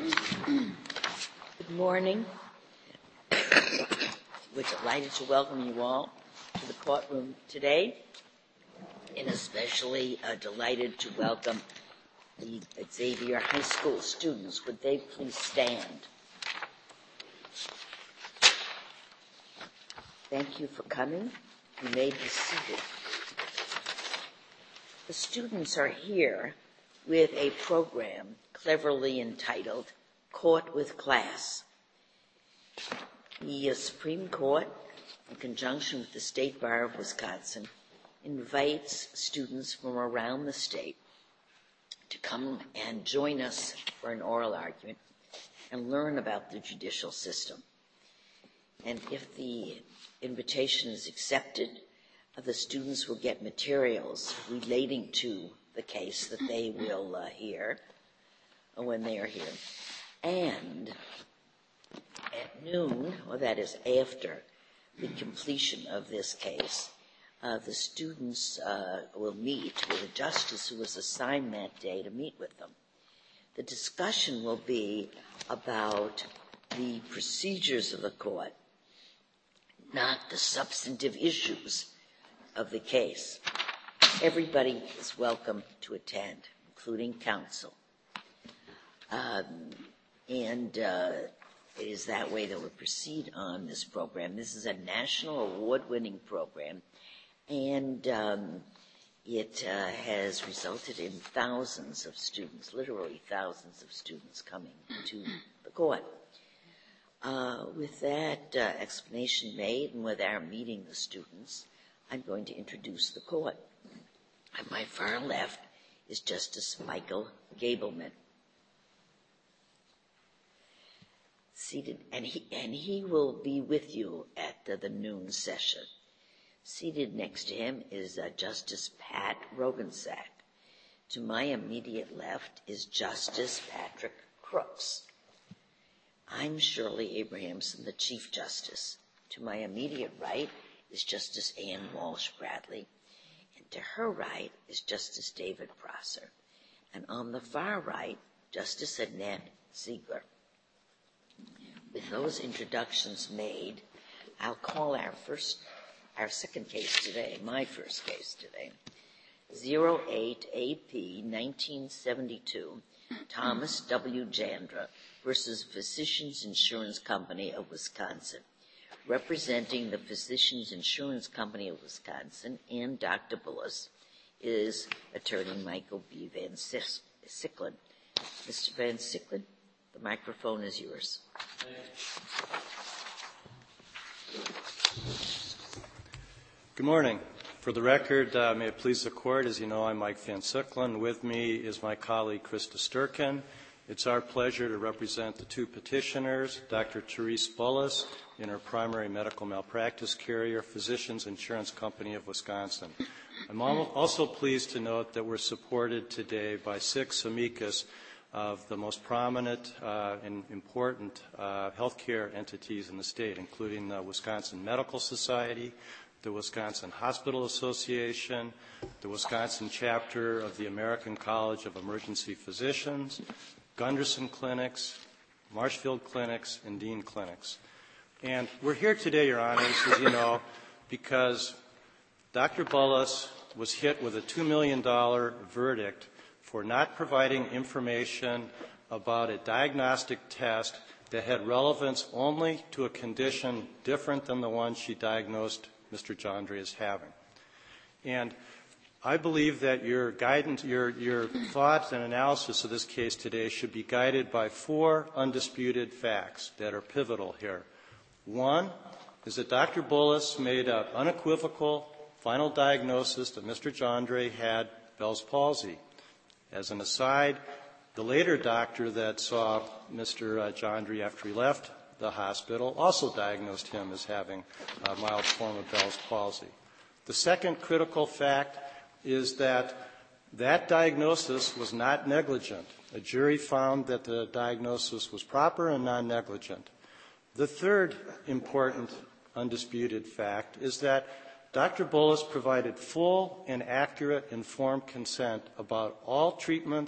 Good morning. We're delighted to welcome you all to the courtroom today, and especially delighted to welcome the Xavier High School students. Would they please stand? Thank you for coming. You may be seated. The students are here with a program cleverly entitled Court with Class. The Supreme Court, in conjunction with the State Bar of Wisconsin, invites students from around the state to come and join us for an oral argument and learn about the judicial system. And if the invitation is accepted, the students will get materials relating to the case that they will hear when they are here. And at noon, or that is after the completion of this case, the students will meet with a justice who was assigned that day to meet with them. The discussion will be about the procedures of the court, not the substantive issues of the case. Everybody is welcome to attend, including counsel. It is that way that we'll proceed on this program. This is a national award-winning program, and it has resulted in thousands of students, literally thousands of students coming to the court. With that explanation made and with our meeting the students, I'm going to introduce the court. At my far left is Justice Michael Gableman. Seated, and he will be with you at the noon session. Seated next to him is Justice Pat Rogensack. To my immediate left is Justice Patrick Crooks. I'm Shirley Abrahamson, the Chief Justice. To my immediate right is Justice Ann Walsh Bradley. And to her right is Justice David Prosser. And on the far right, Justice Annette Ziegler. With those introductions made, I'll call our second case today, my first case today, 08AP 1972, Thomas W. Jandra versus Physicians Insurance Company of Wisconsin. Representing the Physicians Insurance Company of Wisconsin and Dr. Bullis is Attorney Michael B. Van Sicklen. Mr. Van Sicklen, the microphone is yours. Good morning. For the record, may it please the Court, as you know, I'm Mike Van Sicklen. With me is my colleague, Krista Sturken. It's our pleasure to represent the two petitioners, Dr. Therese Bullis in her primary medical malpractice carrier, Physicians Insurance Company of Wisconsin. I'm also pleased to note that we're supported today by 6 amicus of the most prominent and important healthcare entities in the state, including the Wisconsin Medical Society, the Wisconsin Hospital Association, the Wisconsin chapter of the American College of Emergency Physicians, Gunderson Clinics, Marshfield Clinics, and Dean Clinics. And we're here today, Your Honors, as you know, because Dr. Bullis was hit with a $2 million verdict for not providing information about a diagnostic test that had relevance only to a condition different than the one she diagnosed Mr. Jandra as having. And I believe that your guidance, your thoughts and analysis of this case today should be guided by 4 undisputed facts that are pivotal here. One is that Dr. Bullis made an unequivocal final diagnosis that Mr. Jandra had Bell's palsy. As an aside, the later doctor that saw Mr. Jandra after he left the hospital also diagnosed him as having a mild form of Bell's palsy. The second critical fact is that that diagnosis was not negligent. A jury found that the diagnosis was proper and non-negligent. The third important undisputed fact is that Dr. Bullis provided full and accurate informed consent about all treatments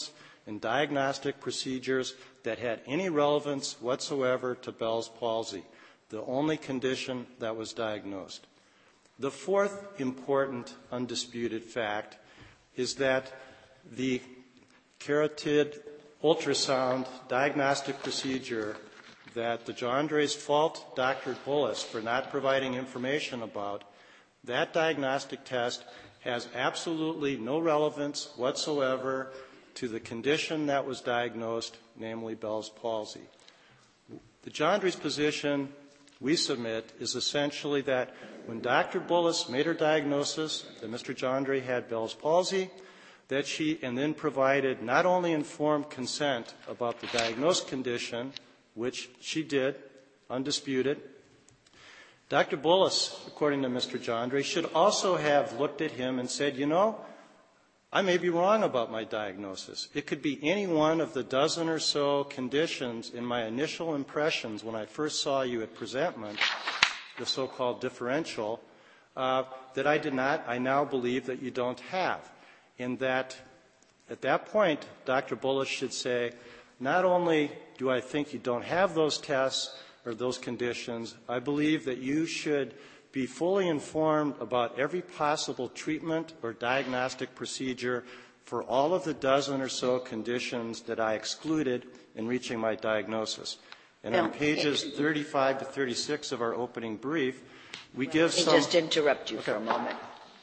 in diagnostic procedures that had any relevance whatsoever to Bell's palsy, the only condition that was diagnosed. The fourth important undisputed fact is that the carotid ultrasound diagnostic procedure that the Jandres fault Dr. Bullis for not providing information about, that diagnostic test has absolutely no relevance whatsoever to the condition that was diagnosed, namely Bell's palsy. The Jandres position we submit is essentially that when Dr. Bullis made her diagnosis that Mr. Jandre had Bell's palsy, that she and then provided not only informed consent about the diagnosed condition, which she did, undisputed. Dr. Bullis, according to Mr. Jandre, should also have looked at him and said, you know, I may be wrong about my diagnosis. It could be any one of the dozen or so conditions in my initial impressions when I first saw you at presentment, the so-called differential, that I now believe that you don't have. In that, at that point, Dr. Bullis should say, not only do I think you don't have those tests or those conditions, I believe that you should be fully informed about every possible treatment or diagnostic procedure for all of the dozen or so conditions that I excluded in reaching my diagnosis. And on pages 35 to 36 of our opening brief, we give some... Let me just interrupt you for a moment.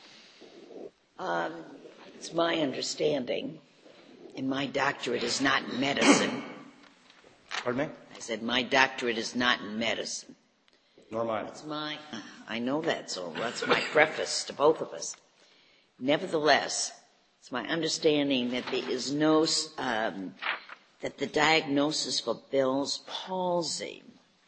It's my understanding, and my doctorate is not in medicine. Pardon me? I said my doctorate is not in medicine. Nor mine. I know that, so that's my preface to both of us. Nevertheless, it's my understanding that there is no, that the diagnosis for Bell's palsy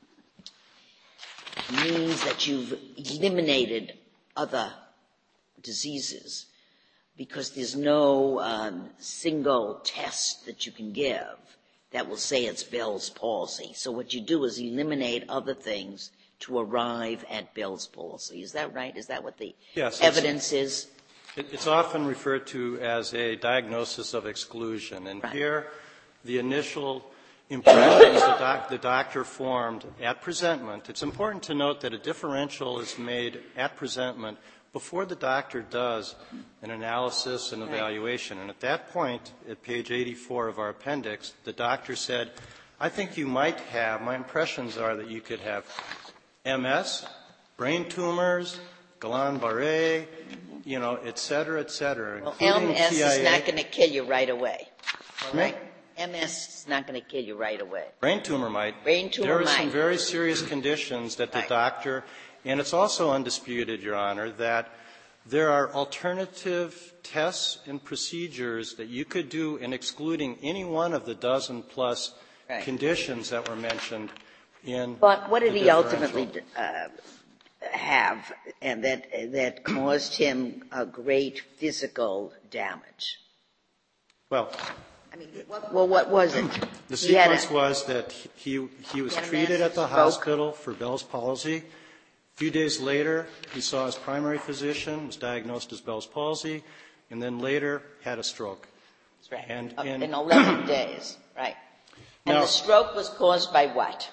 means that you've eliminated other diseases because there's no single test that you can give that will say it's Bell's palsy. So what you do is eliminate other things to arrive at Bell's palsy. Is that right? Is that what the evidence is? It's often referred to as a diagnosis of exclusion. And here, the initial impressions the doctor formed at presentment, it's important to note that a differential is made at presentment before the doctor does an analysis and evaluation. And at that point, at page 84 of our appendix, the doctor said, I think you might have, my impressions are that you could have MS, brain tumors, Guillain-Barré, et cetera, et cetera. Well, MS is not going to kill you right away. Right? MS is not going to kill you right away. Brain tumor might. Brain tumor There are might. some very serious conditions that the doctor, and it's also undisputed, Your Honor, that there are alternative tests and procedures that you could do in excluding any one of the dozen-plus conditions that were mentioned in But what did the he ultimately have and that caused him a great physical damage? Well, what was it? The sequence was that he was treated at the hospital for Bell's palsy. A few days later, he saw his primary physician, was diagnosed as Bell's palsy, and then later had a stroke. That's right. And in 11 days, right. And the stroke was caused by what?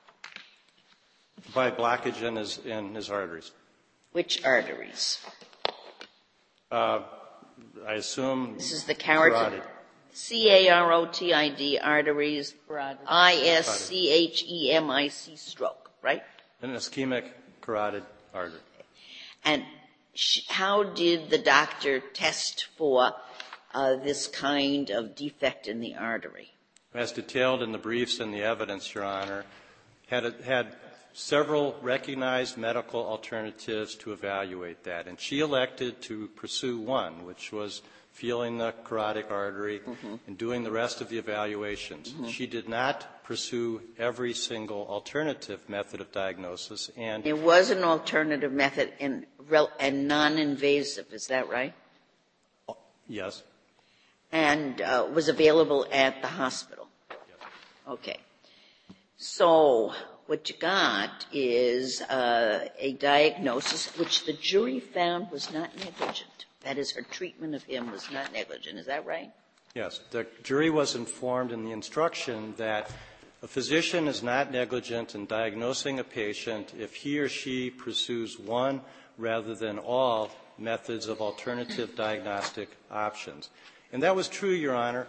By blockage in his arteries. Which arteries? I assume this is the carotid. C-A-R-O-T-I-D, arteries, I-S-C-H-E-M-I-C, stroke, right? An ischemic carotid artery. And how did the doctor test for this kind of defect in the artery? As detailed in the briefs and the evidence, Your Honor, had several recognized medical alternatives to evaluate that. And she elected to pursue one, which was feeling the carotid artery and doing the rest of the evaluations. She did not pursue every single alternative method of diagnosis. And there was an alternative method and non-invasive, is that right? Yes. And was available at the hospital? Yes. Okay. So what you got is a diagnosis which the jury found was not negligent. That is, her treatment of him was not negligent. Is that right? Yes. The jury was informed in the instruction that a physician is not negligent in diagnosing a patient if he or she pursues one rather than all methods of alternative diagnostic options. And that was true, Your Honor.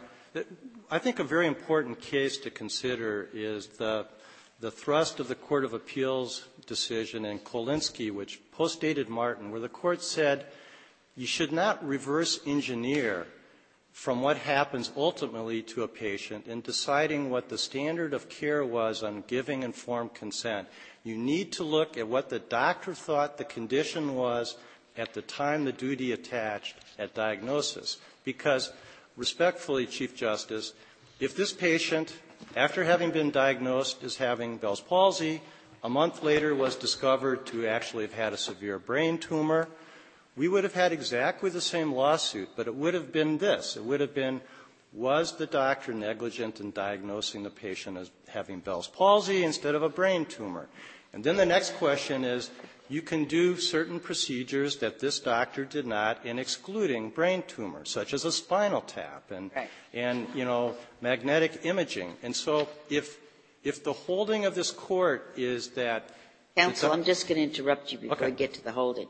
I think a very important case to consider is the thrust of the Court of Appeals decision in Kolinsky, which postdated Martin, where the Court said you should not reverse engineer from what happens ultimately to a patient in deciding what the standard of care was on giving informed consent. You need to look at what the doctor thought the condition was at the time the duty attached at diagnosis. Because, respectfully, Chief Justice, if this patient, after having been diagnosed as having Bell's palsy, a month later was discovered to actually have had a severe brain tumor, we would have had exactly the same lawsuit, but it would have been this. It would have been, was the doctor negligent in diagnosing the patient as having Bell's palsy instead of a brain tumor? And then the next question is, you can do certain procedures that this doctor did not in excluding brain tumors, such as a spinal tap and magnetic imaging. And so if the holding of this Court is that... Counsel, I'm just going to interrupt you before I get to the holding.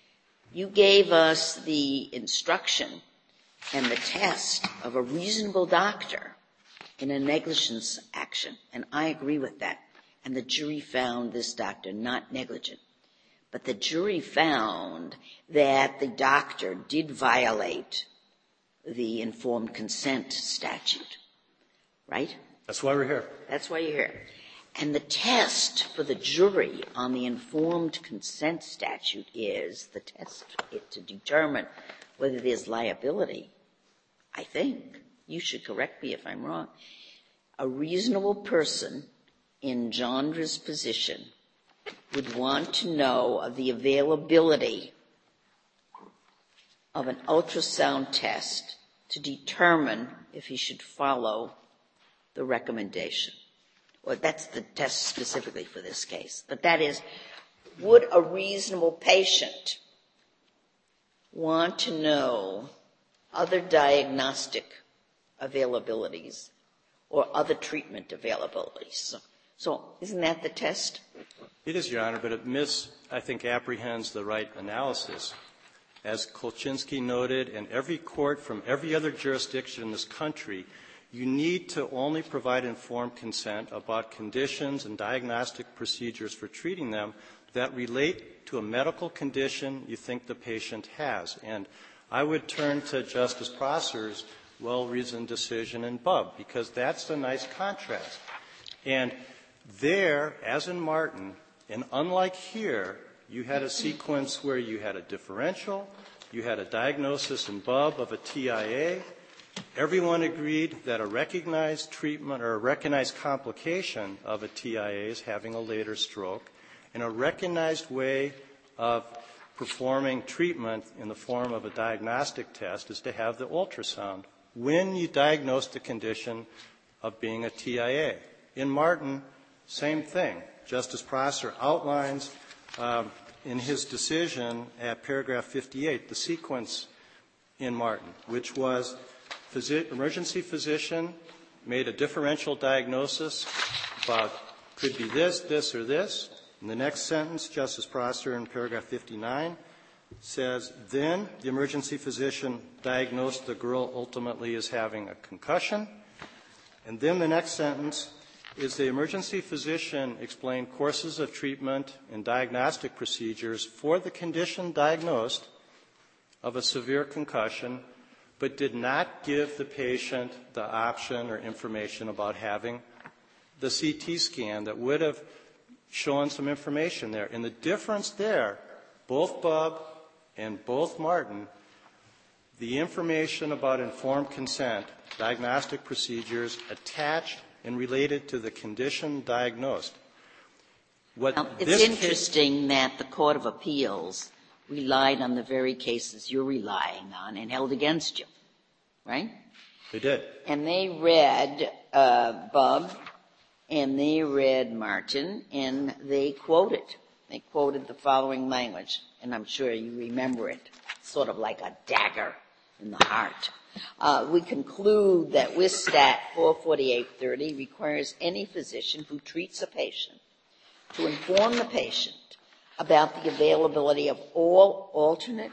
You gave us the instruction and the test of a reasonable doctor in a negligence action, and I agree with that. And the jury found this doctor not negligent. But the jury found that the doctor did violate the informed consent statute, right? That's why we're here. That's why you're here. And the test for the jury on the informed consent statute is the test to determine whether there's liability. I think, you should correct me if I'm wrong, a reasonable person in Jondra's position would want to know of the availability of an ultrasound test to determine if he should follow the recommendation. Well, that's the test specifically for this case. But that is, would a reasonable patient want to know other diagnostic availabilities or other treatment availabilities? So isn't that the test? It is, Your Honor, but it I think, apprehends the right analysis. As Kolchinsky noted, and every court from every other jurisdiction in this country, you need to only provide informed consent about conditions and diagnostic procedures for treating them that relate to a medical condition you think the patient has. And I would turn to Justice Prosser's well-reasoned decision in Bubb, because that's a nice contrast. And there, as in Martin, and unlike here, you had a sequence where you had a differential, you had a diagnosis in Bubb of a TIA. Everyone agreed that a recognized treatment or a recognized complication of a TIA is having a later stroke, and a recognized way of performing treatment in the form of a diagnostic test is to have the ultrasound when you diagnose the condition of being a TIA. In Martin, same thing. Justice Prosser outlines in his decision at paragraph 58 the sequence in Martin, which was emergency physician made a differential diagnosis about could be this, this, or this. In the next sentence, Justice Prosser in paragraph 59 says, then the emergency physician diagnosed the girl ultimately as having a concussion. And then the next sentence is the emergency physician explained courses of treatment and diagnostic procedures for the condition diagnosed of a severe concussion, but did not give the patient the option or information about having the CT scan that would have shown some information there. And the difference there, both Bubb and both Martin, the information about informed consent, diagnostic procedures attached and related to the condition diagnosed. It's interesting that the Court of Appeals relied on the very cases you're relying on and held against you, right? They did. And they read Bubb and they read Martin, and they quoted the following language, and I'm sure you remember it, sort of like a dagger in the heart. We conclude that with Stat 44830 requires any physician who treats a patient to inform the patient about the availability of all alternate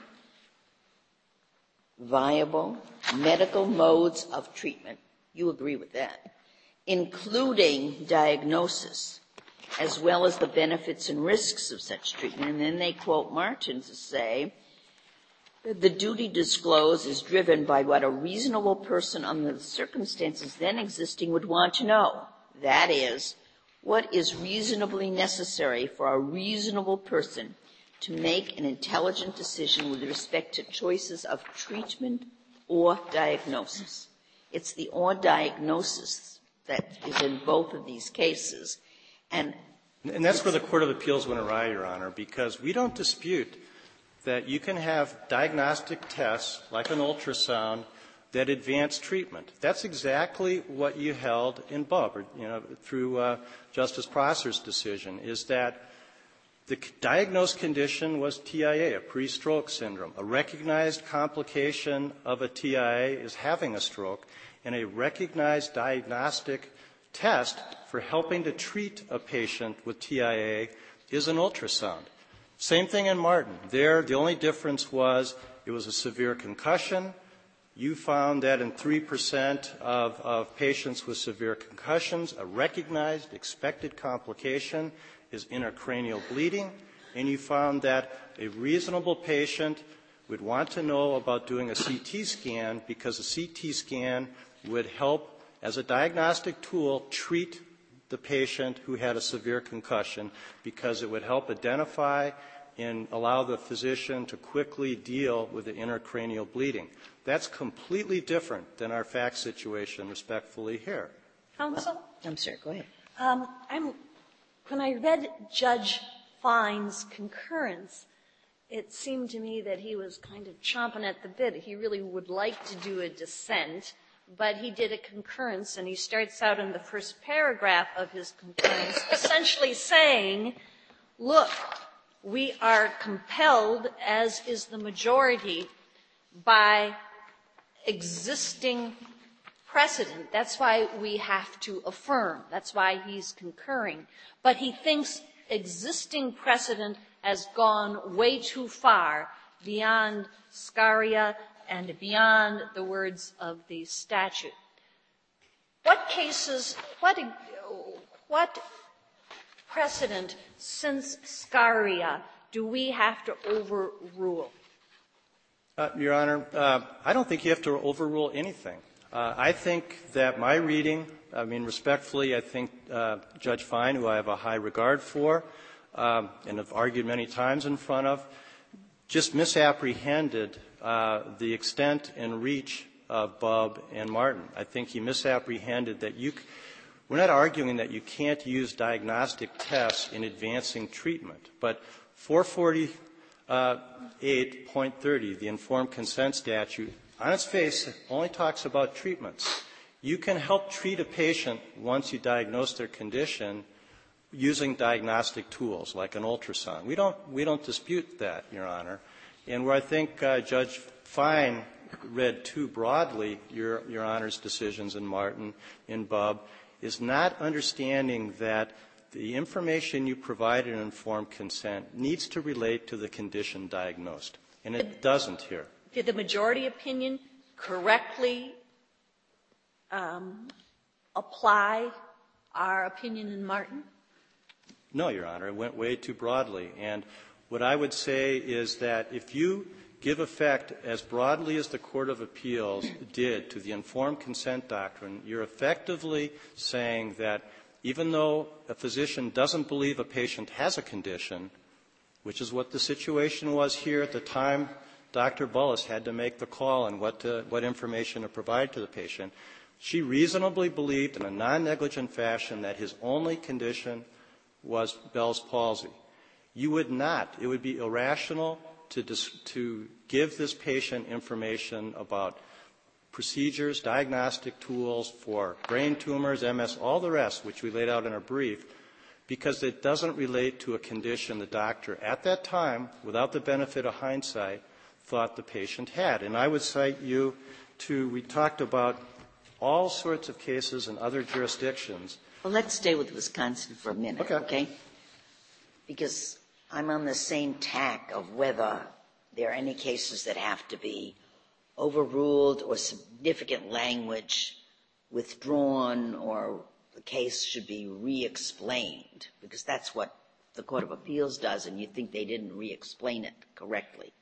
viable medical modes of treatment. You agree with that, including diagnosis, as well as the benefits and risks of such treatment. And then they quote Martin to say, the duty disclosed is driven by what a reasonable person under the circumstances then existing would want to know. That is, what is reasonably necessary for a reasonable person to make an intelligent decision with respect to choices of treatment or diagnosis. It's the or diagnosis that is in both of these cases. And that's where the Court of Appeals went awry, Your Honor, because we don't dispute that you can have diagnostic tests like an ultrasound that advance treatment. That's exactly what you held in Bubb, through Justice Prosser's decision, is that the diagnosed condition was TIA, a pre-stroke syndrome. A recognized complication of a TIA is having a stroke, and a recognized diagnostic test for helping to treat a patient with TIA is an ultrasound. Same thing in Martin. There, the only difference was it was a severe concussion. You found that in 3% of patients with severe concussions, a recognized expected complication is intracranial bleeding, and you found that a reasonable patient would want to know about doing a CT scan because a CT scan would help, as a diagnostic tool, treat the patient who had a severe concussion because it would help identify and allow the physician to quickly deal with the intracranial bleeding. That's completely different than our fact situation, respectfully, here. Counsel? I'm sorry, go ahead. When I read Judge Fine's concurrence, it seemed to me that he was kind of chomping at the bit. He really would like to do a dissent, but he did a concurrence, and he starts out in the first paragraph of his concurrence essentially saying, look, we are compelled, as is the majority, by existing precedent. That's why we have to affirm. That's why he's concurring. But he thinks existing precedent has gone way too far beyond Scaria and beyond the words of the statute. What cases, what precedent since Scaria do we have to overrule? Your Honor, I don't think you have to overrule anything. I think that my reading, respectfully, I think Judge Fine, who I have a high regard for and have argued many times in front of, just misapprehended the extent and reach of Bubb and Martin. I think he misapprehended that we're not arguing that you can't use diagnostic tests in advancing treatment, but 448.30, the informed consent statute, on its face, it only talks about treatments. You can help treat a patient once you diagnose their condition using diagnostic tools like an ultrasound. We don't dispute that, Your Honor. And where I think Judge Fine read too broadly Your Honor's decisions in Martin, in Bubb, is not understanding that the information you provide in informed consent needs to relate to the condition diagnosed. And it doesn't here. Did the majority opinion correctly apply our opinion in Martin? No, Your Honor. It went way too broadly. And what I would say is that if you give effect as broadly as the Court of Appeals did to the informed consent doctrine, you're effectively saying that even though a physician doesn't believe a patient has a condition, which is what the situation was here at the time Dr. Bullis had to make the call on what information to provide to the patient, she reasonably believed in a non-negligent fashion that his only condition was Bell's palsy. You would not. It would be irrational to give this patient information about procedures, diagnostic tools for brain tumors, MS, all the rest, which we laid out in our brief, because it doesn't relate to a condition the doctor at that time, without the benefit of hindsight, thought the patient had. And I would cite you we talked about all sorts of cases in other jurisdictions. Well, let's stay with Wisconsin for a minute, okay? Because I'm on the same tack of whether there are any cases that have to be overruled or significant language withdrawn, or the case should be re-explained, because that's what the Court of Appeals does, and you think they didn't re-explain it correctly.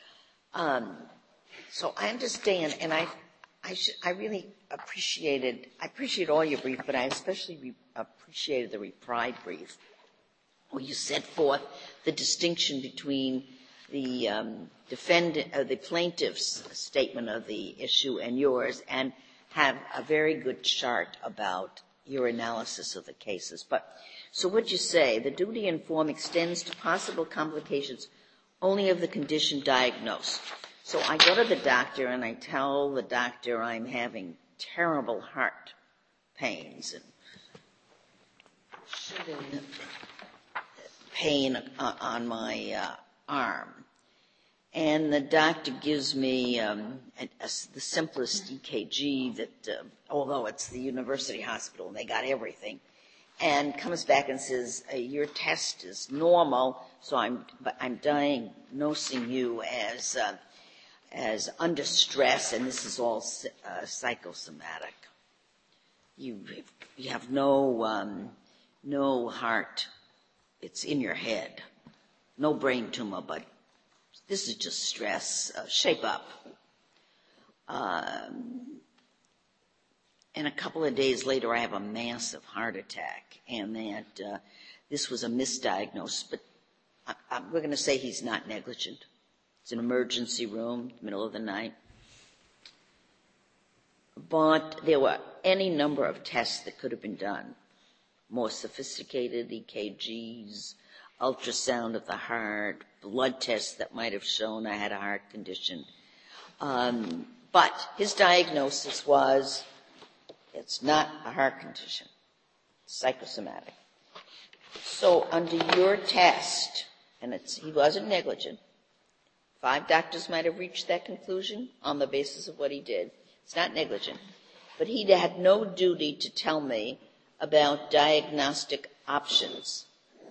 So I understand, and I really I appreciate all your brief, but I especially appreciated the reply brief, where you set forth the distinction between the the plaintiff's statement of the issue and yours, and have a very good chart about your analysis of the cases. But so what you say, the duty to inform extends to possible complications only of the condition diagnosed. So I go to the doctor and I tell the doctor I'm having terrible heart pains and shooting pain on my arm. And the doctor gives me the simplest EKG that, although it's the university hospital and they got everything, and comes back and says, your test is normal, so I'm diagnosing you as under stress, and this is all psychosomatic. You have no heart. It's in your head. No brain tumor, but this is just stress. Shape up. And a couple of days later, I have a massive heart attack, and that this was a misdiagnosis. But we're going to say he's not negligent. It's an emergency room, middle of the night. But there were any number of tests that could have been done. More sophisticated EKGs, ultrasound of the heart, blood tests that might have shown I had a heart condition. But his diagnosis was, it's not a heart condition, it's psychosomatic. So under your test, and he wasn't negligent, 5 doctors might have reached that conclusion on the basis of what he did. It's not negligent. But he had no duty to tell me about diagnostic options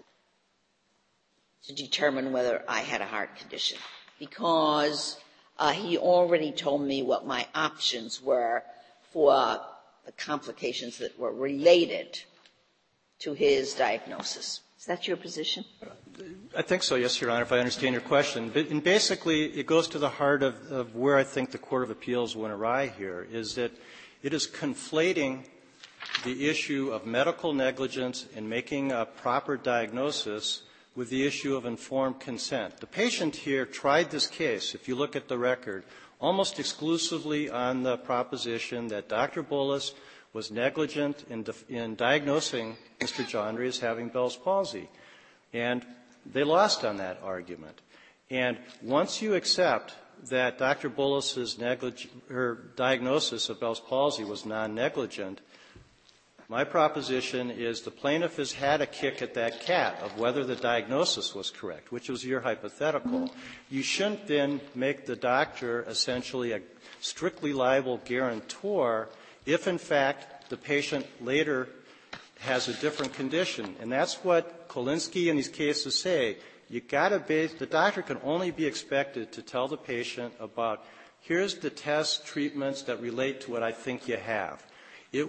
to determine whether I had a heart condition, because he already told me what my options were for the complications that were related to his diagnosis. Is that your position? I think so, yes, Your Honor, if I understand your question. And basically, it goes to the heart of where I think the Court of Appeals went awry here, is that it is conflating the issue of medical negligence in making a proper diagnosis with the issue of informed consent. The patient here tried this case, if you look at the record, almost exclusively on the proposition that Dr. Bullis was negligent in diagnosing Mr. Jandre as having Bell's palsy. And they lost on that argument. And once you accept that Dr. Bullis's diagnosis of Bell's palsy was non-negligent, my proposition is the plaintiff has had a kick at that cat of whether the diagnosis was correct, which was your hypothetical. You shouldn't then make the doctor essentially a strictly liable guarantor if, in fact, the patient later has a different condition. And that's what Kolinsky and these cases say. The doctor can only be expected to tell the patient about, here's the tests, treatments that relate to what I think you have. It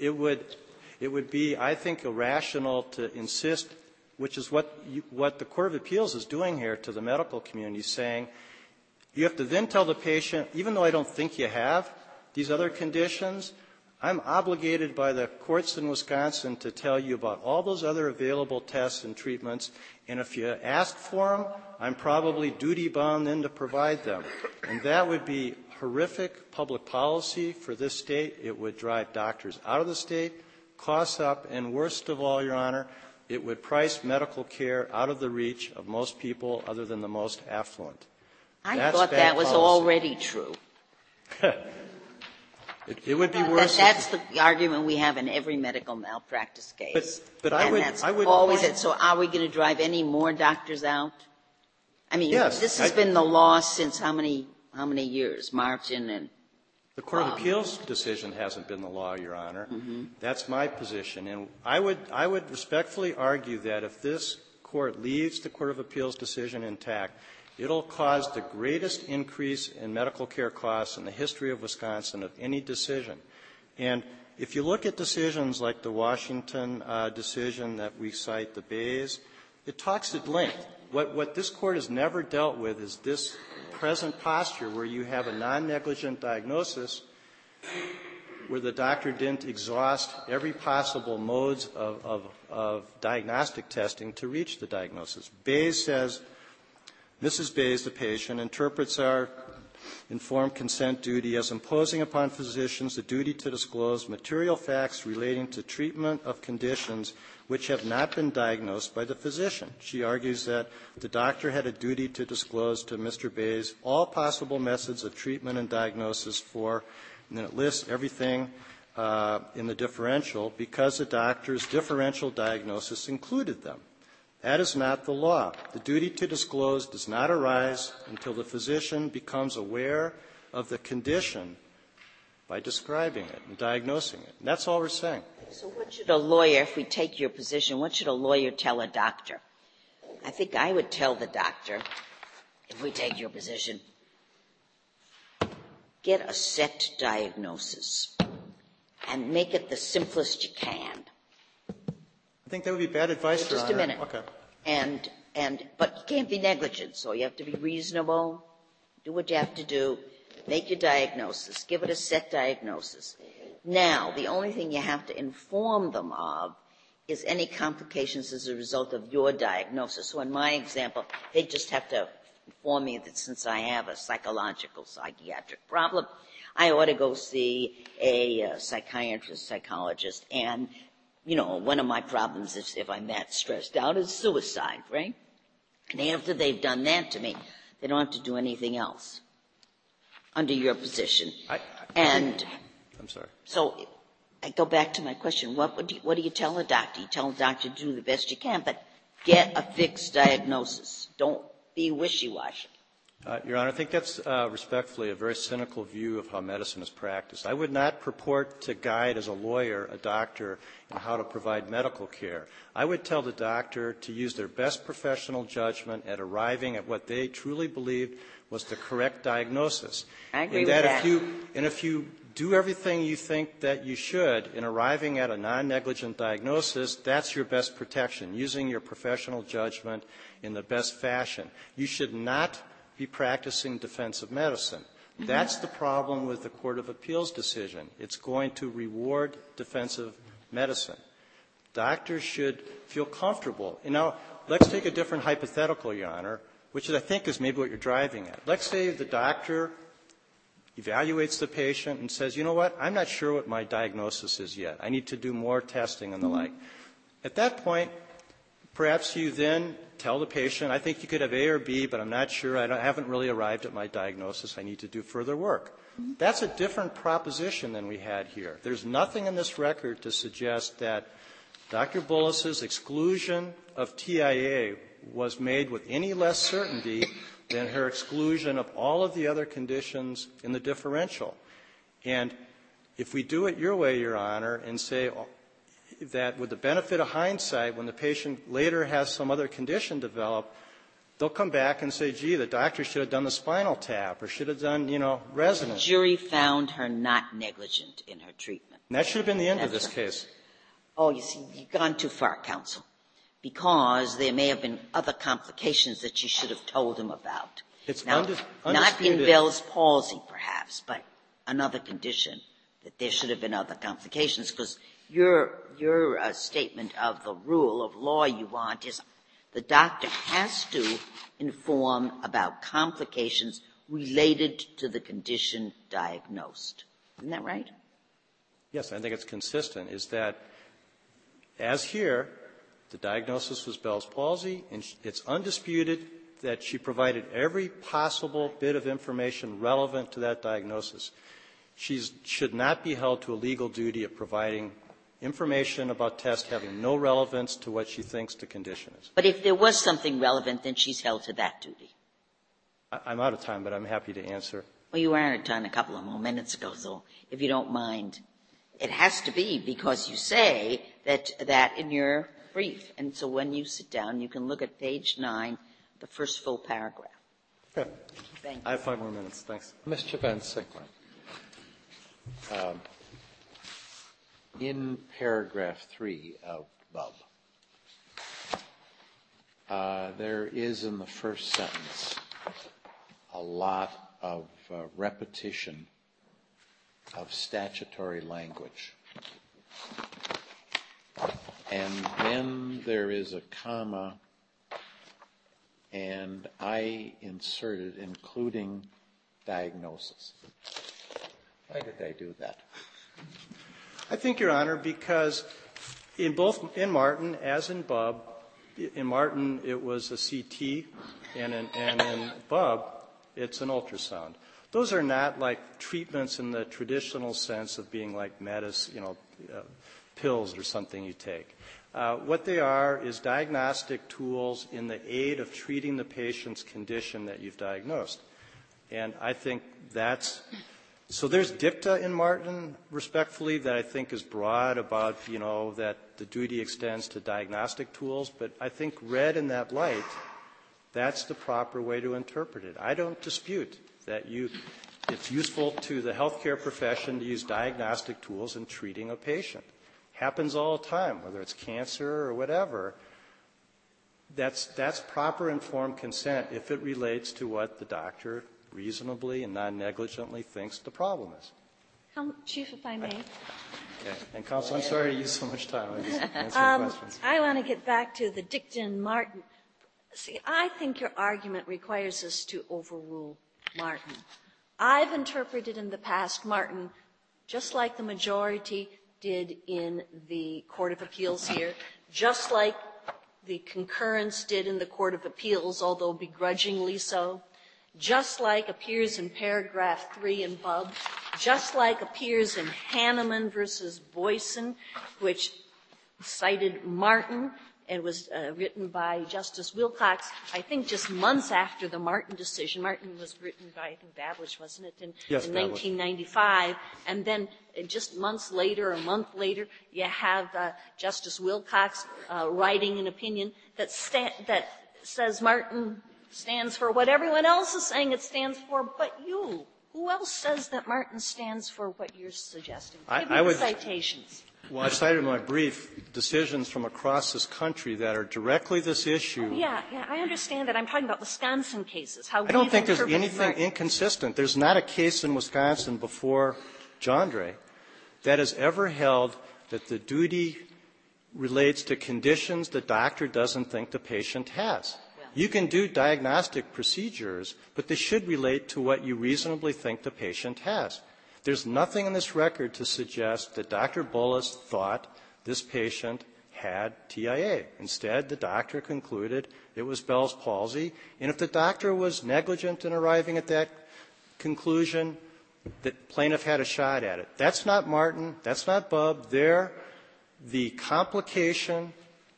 would be, I think, irrational to insist, which is what the Court of Appeals is doing here to the medical community, saying you have to then tell the patient, even though I don't think you have these other conditions, I'm obligated by the courts in Wisconsin to tell you about all those other available tests and treatments, and if you ask for them, I'm probably duty-bound then to provide them. And that would be horrific public policy for this state. It would drive doctors out of the state, costs up, and worst of all, Your Honor, it would price medical care out of the reach of most people other than the most affluent. I thought that was already true. It would be worse. That's the argument we have in every medical malpractice case. But I would always it. So are we going to drive any more doctors out? I mean, yes, this has been the law since how many years? Martin and The Court of Appeals decision hasn't been the law, Your Honor. That's my position. And I would respectfully argue that if this Court leaves the Court of Appeals decision intact, it'll cause the greatest increase in medical care costs in the history of Wisconsin of any decision. And if you look at decisions like the Washington decision that we cite, the Bays, it talks at length. What this Court has never dealt with is this present posture where you have a non-negligent diagnosis where the doctor didn't exhaust every possible modes of diagnostic testing to reach the diagnosis. Bays says, Mrs. Bays, the patient, interprets our informed consent duty as imposing upon physicians the duty to disclose material facts relating to treatment of conditions which have not been diagnosed by the physician. She argues that the doctor had a duty to disclose to Mr. Bays all possible methods of treatment and diagnosis for, and then it lists everything in the differential because the doctor's differential diagnosis included them. That is not the law. The duty to disclose does not arise until the physician becomes aware of the condition by describing it and diagnosing it. And that's all we're saying. So what should a lawyer, if we take your position, what should a lawyer tell a doctor? I think I would tell the doctor, if we take your position, get a set diagnosis and make it the simplest you can. I think that would be bad advice, Your Honor. Just a minute. Okay. But you can't be negligent, so you have to be reasonable, do what you have to do, make your diagnosis, give it a set diagnosis. Now, the only thing you have to inform them of is any complications as a result of your diagnosis. So in my example, they just have to inform me that since I have a psychological, psychiatric problem, I ought to go see a psychiatrist, psychologist, and you know, one of my problems is if I'm that stressed out is suicide, right? And after they've done that to me, they don't have to do anything else under your position. I'm sorry. So I go back to my question. What do you tell a doctor? You tell a doctor to do the best you can, but get a fixed diagnosis. Don't be wishy-washy. Your Honor, I think that's respectfully a very cynical view of how medicine is practiced. I would not purport to guide as a lawyer a doctor in how to provide medical care. I would tell the doctor to use their best professional judgment at arriving at what they truly believed was the correct diagnosis. I agree with that. If you do everything you think that you should in arriving at a non-negligent diagnosis, that's your best protection, using your professional judgment in the best fashion. You should not be practicing defensive medicine. That's the problem with the Court of Appeals decision. It's going to reward defensive medicine. Doctors should feel comfortable. And now, let's take a different hypothetical, Your Honor, which I think is maybe what you're driving at. Let's say the doctor evaluates the patient and says, you know what, I'm not sure what my diagnosis is yet. I need to do more testing and the like. At that point, perhaps you then tell the patient, I think you could have A or B, but I'm not sure. I haven't really arrived at my diagnosis. I need to do further work. That's a different proposition than we had here. There's nothing in this record to suggest that Dr. Bullis's exclusion of TIA was made with any less certainty than her exclusion of all of the other conditions in the differential. And if we do it your way, Your Honor, and say that with the benefit of hindsight, when the patient later has some other condition develop, they'll come back and say, gee, the doctor should have done the spinal tap or should have done, resonance. The jury found her not negligent in her treatment. And that should have been the end of this case. Oh, you see, you've gone too far, counsel, because there may have been other complications that you should have told him about. It's now, not in Bell's palsy, perhaps, but another condition that there should have been other complications, because your statement of the rule of law you want is the doctor has to inform about complications related to the condition diagnosed. Isn't that right? Yes, I think it's consistent, is that as here, the diagnosis was Bell's palsy, and it's undisputed that she provided every possible bit of information relevant to that diagnosis. She should not be held to a legal duty of providing information about tests having no relevance to what she thinks the condition is. But if there was something relevant, then she's held to that duty. I'm out of time, but I'm happy to answer. Well, you were done a couple of more minutes ago, so if you don't mind, it has to be because you say that in your brief. And so when you sit down, you can look at page 9, the first full paragraph. Okay. Thank you. I have 5 more minutes. Thanks. Mr. Van Sicklen, in paragraph 3 of Bub, there is in the first sentence a lot of repetition of statutory language. And then there is a comma, and I inserted including diagnosis. Why did I do that? I think, Your Honor, because in Martin as in Bub, in Martin it was a CT, and in Bub it's an ultrasound. Those are not like treatments in the traditional sense of being like pills or something you take. What they are is diagnostic tools in the aid of treating the patient's condition that you've diagnosed. And I think so there's dicta in Martin, respectfully, that I think is broad about, that the duty extends to diagnostic tools. But I think read in that light, that's the proper way to interpret it. I don't dispute that it's useful to the healthcare profession to use diagnostic tools in treating a patient. Happens all the time, whether it's cancer or whatever. That's proper informed consent if it relates to what the doctor reasonably and non-negligently thinks the problem is. Chief, if I may. Okay. And Counsel, I'm sorry to use so much time. I just answer questions. I want to get back to the dicta in Martin. See, I think your argument requires us to overrule Martin. I've interpreted in the past Martin just like the majority did in the Court of Appeals here, just like the concurrence did in the Court of Appeals, although begrudgingly so, just like appears in paragraph 3 in Bub, just like appears in Hanneman versus Boyson, which cited Martin and was written by Justice Wilcox, I think just months after the Martin decision. Martin was written by, I think, Bablish, wasn't it, in 1995. And then just months later, a month later, you have Justice Wilcox writing an opinion that says Martin stands for what everyone else is saying it stands for, but you. Who else says that Martin stands for what you're suggesting? Give me the citations. Well, I cited in my brief decisions from across this country that are directly this issue. Oh, yeah, I understand that. I'm talking about Wisconsin cases. I don't think there's anything inconsistent. There's not a case in Wisconsin before Jandre that has ever held that the duty relates to conditions the doctor doesn't think the patient has. You can do diagnostic procedures, but they should relate to what you reasonably think the patient has. There's nothing in this record to suggest that Dr. Bullis thought this patient had TIA. Instead, the doctor concluded it was Bell's palsy. And if the doctor was negligent in arriving at that conclusion, the plaintiff had a shot at it. That's not Martin. That's not Bub. There, the complication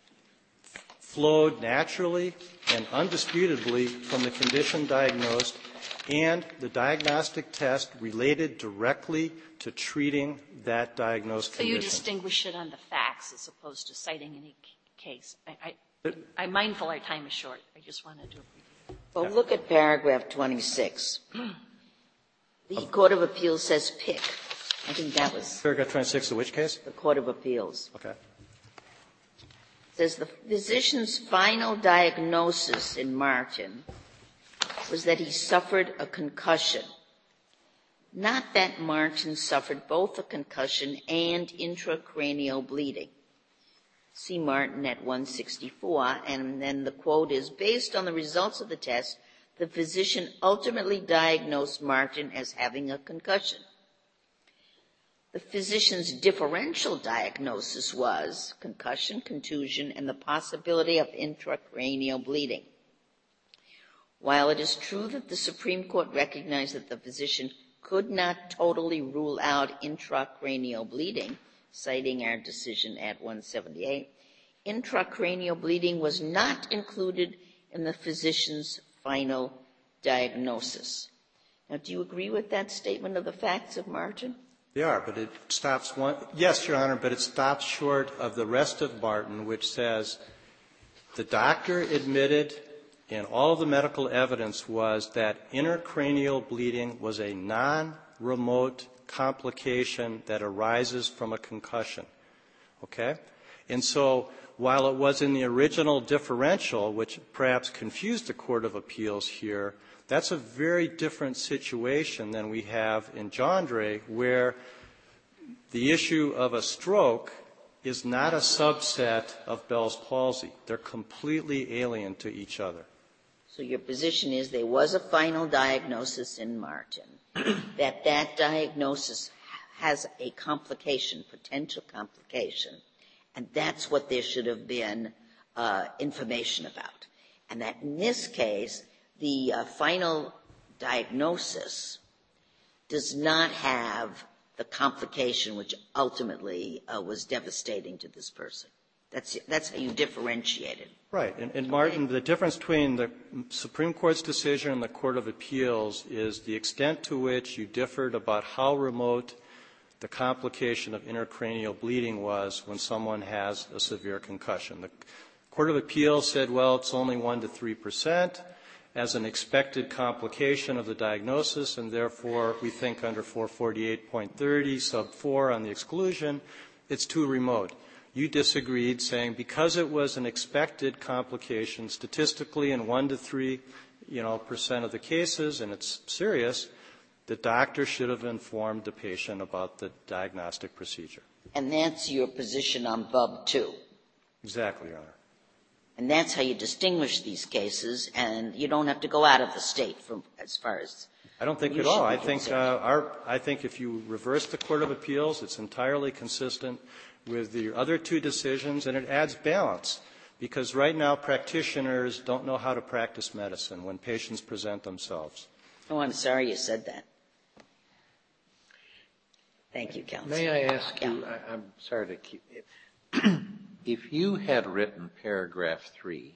flowed naturally and undisputably from the condition diagnosed, and the diagnostic test related directly to treating that diagnosed condition. So you distinguish it on the facts as opposed to citing any case. I'm mindful our time is short. I just wanted to. Well, look at paragraph 26. The Court of Appeals says pick. I think that was. Paragraph 26 of which case? The Court of Appeals. Okay. It says the physician's final diagnosis in Martin was that he suffered a concussion. Not that Martin suffered both a concussion and intracranial bleeding. See Martin at 164, and then the quote is, based on the results of the test, the physician ultimately diagnosed Martin as having a concussion. The physician's differential diagnosis was concussion, contusion, and the possibility of intracranial bleeding. While it is true that the Supreme Court recognized that the physician could not totally rule out intracranial bleeding, citing our decision at 178, intracranial bleeding was not included in the physician's final diagnosis. Now, do you agree with that statement of the facts of Martin? They are, but it stops one. Yes, Your Honor, but it stops short of the rest of Martin, which says the doctor admitted, and all of the medical evidence was that intracranial bleeding was a non-remote complication that arises from a concussion. Okay? And so while it was in the original differential, which perhaps confused the Court of Appeals here, that's a very different situation than we have in Jandre, where the issue of a stroke is not a subset of Bell's palsy. They're completely alien to each other. So your position is there was a final diagnosis in Martin, that diagnosis has a complication, potential complication, and that's what there should have been information about. And that in this case, the final diagnosis does not have the complication which ultimately was devastating to this person. That's how you differentiate it. Right. And Martin, the difference between the Supreme Court's decision and the Court of Appeals is the extent to which you differed about how remote the complication of intracranial bleeding was when someone has a severe concussion. The Court of Appeals said, well, it's only 1 to 3% as an expected complication of the diagnosis, and therefore we think under 448.30, sub 4 on the exclusion, it's too remote. You disagreed, saying because it was an expected complication statistically in 1 to 3% of the cases, and it's serious, the doctor should have informed the patient about the diagnostic procedure. And that's your position on Bub 2. Exactly, Your Honor. And that's how you distinguish these cases, and you don't have to go out of the state from as far as I don't think at all. I think if you reverse the Court of Appeals, it's entirely consistent with the other two decisions, and it adds balance. Because right now, practitioners don't know how to practice medicine when patients present themselves. Oh, I'm sorry you said that. Thank you, Counsel. May I ask you, I'm sorry to keep it. If you had written paragraph 3,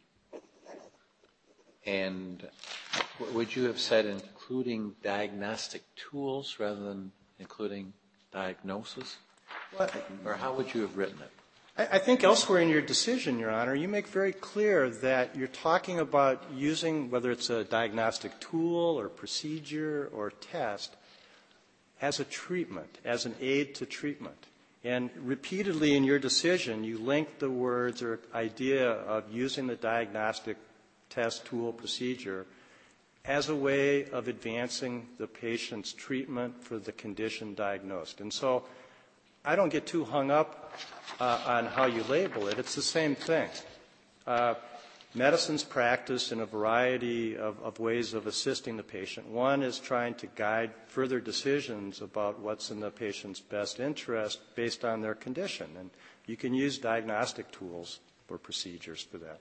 and would you have said including diagnostic tools rather than including diagnosis? Or how would you have written it? I think elsewhere in your decision, Your Honor, you make very clear that you're talking about using, whether it's a diagnostic tool or procedure or test, as a treatment, as an aid to treatment. And repeatedly in your decision, you link the words or idea of using the diagnostic test, tool, procedure as a way of advancing the patient's treatment for the condition diagnosed. And so I don't get too hung up on how you label it. It's the same thing. Medicine's practiced in a variety of ways of assisting the patient. One is trying to guide further decisions about what's in the patient's best interest based on their condition. And you can use diagnostic tools or procedures for that.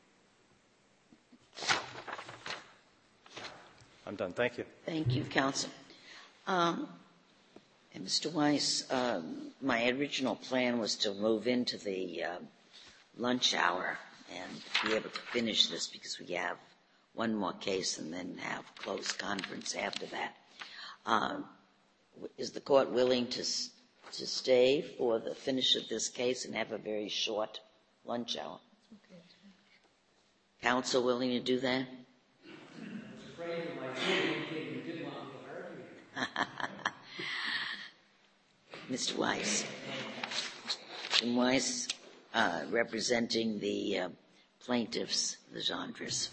I'm done. Thank you. Thank you, Counsel. And Mr. Weiss, my original plan was to move into the lunch hour and be able to finish this because we have one more case and then have closed conference after that. Is the court willing to stay for the finish of this case and have a very short lunch hour? Okay. Counsel willing to do that? Mr. Weiss. Mr. Weiss, representing the plaintiffs, the Gendres.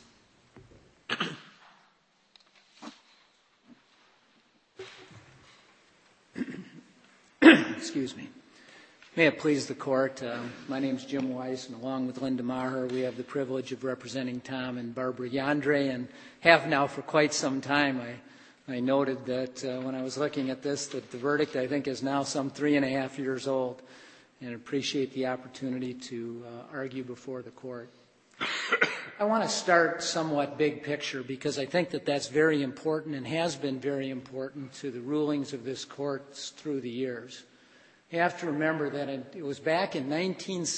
Excuse me. May it please the court, my name is Jim Weiss, and along with Linda Maher, we have the privilege of representing Tom and Barbara Jandre, and have now for quite some time. I noted that when I was looking at this, that the verdict, I think, is now some 3.5 years old, and appreciate the opportunity to argue before the court. I want to start somewhat big picture because I think that that's very important and has been very important to the rulings of this court through the years. You have to remember that it was back in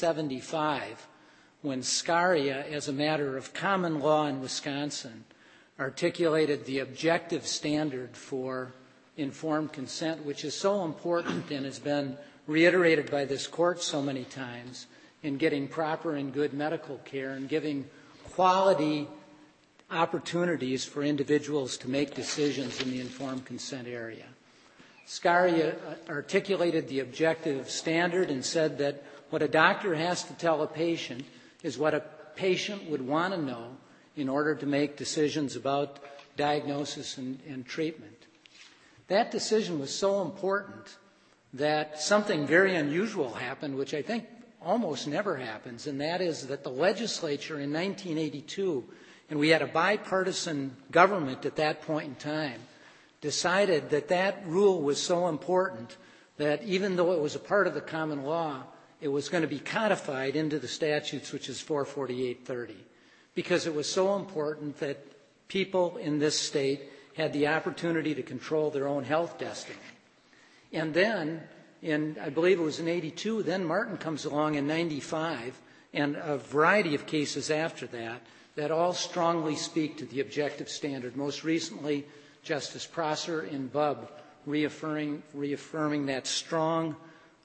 1975 when SCARIA, as a matter of common law in Wisconsin, articulated the objective standard for informed consent, which is so important and has been reiterated by this court so many times in getting proper and good medical care and giving quality opportunities for individuals to make decisions in the informed consent area. Scaria articulated the objective standard and said that what a doctor has to tell a patient is what a patient would want to know in order to make decisions about diagnosis and treatment. That decision was so important that something very unusual happened, which I think almost never happens, and that is that the legislature in 1982, and we had a bipartisan government at that point in time, decided that that rule was so important that even though it was a part of the common law, it was going to be codified into the statutes, which is 44830, because it was so important that people in this state had the opportunity to control their own health destiny. And then, I believe it was in 82, then Martin comes along in 95, and a variety of cases after that all strongly speak to the objective standard. Most recently, Justice Prosser in Bubb reaffirming that strong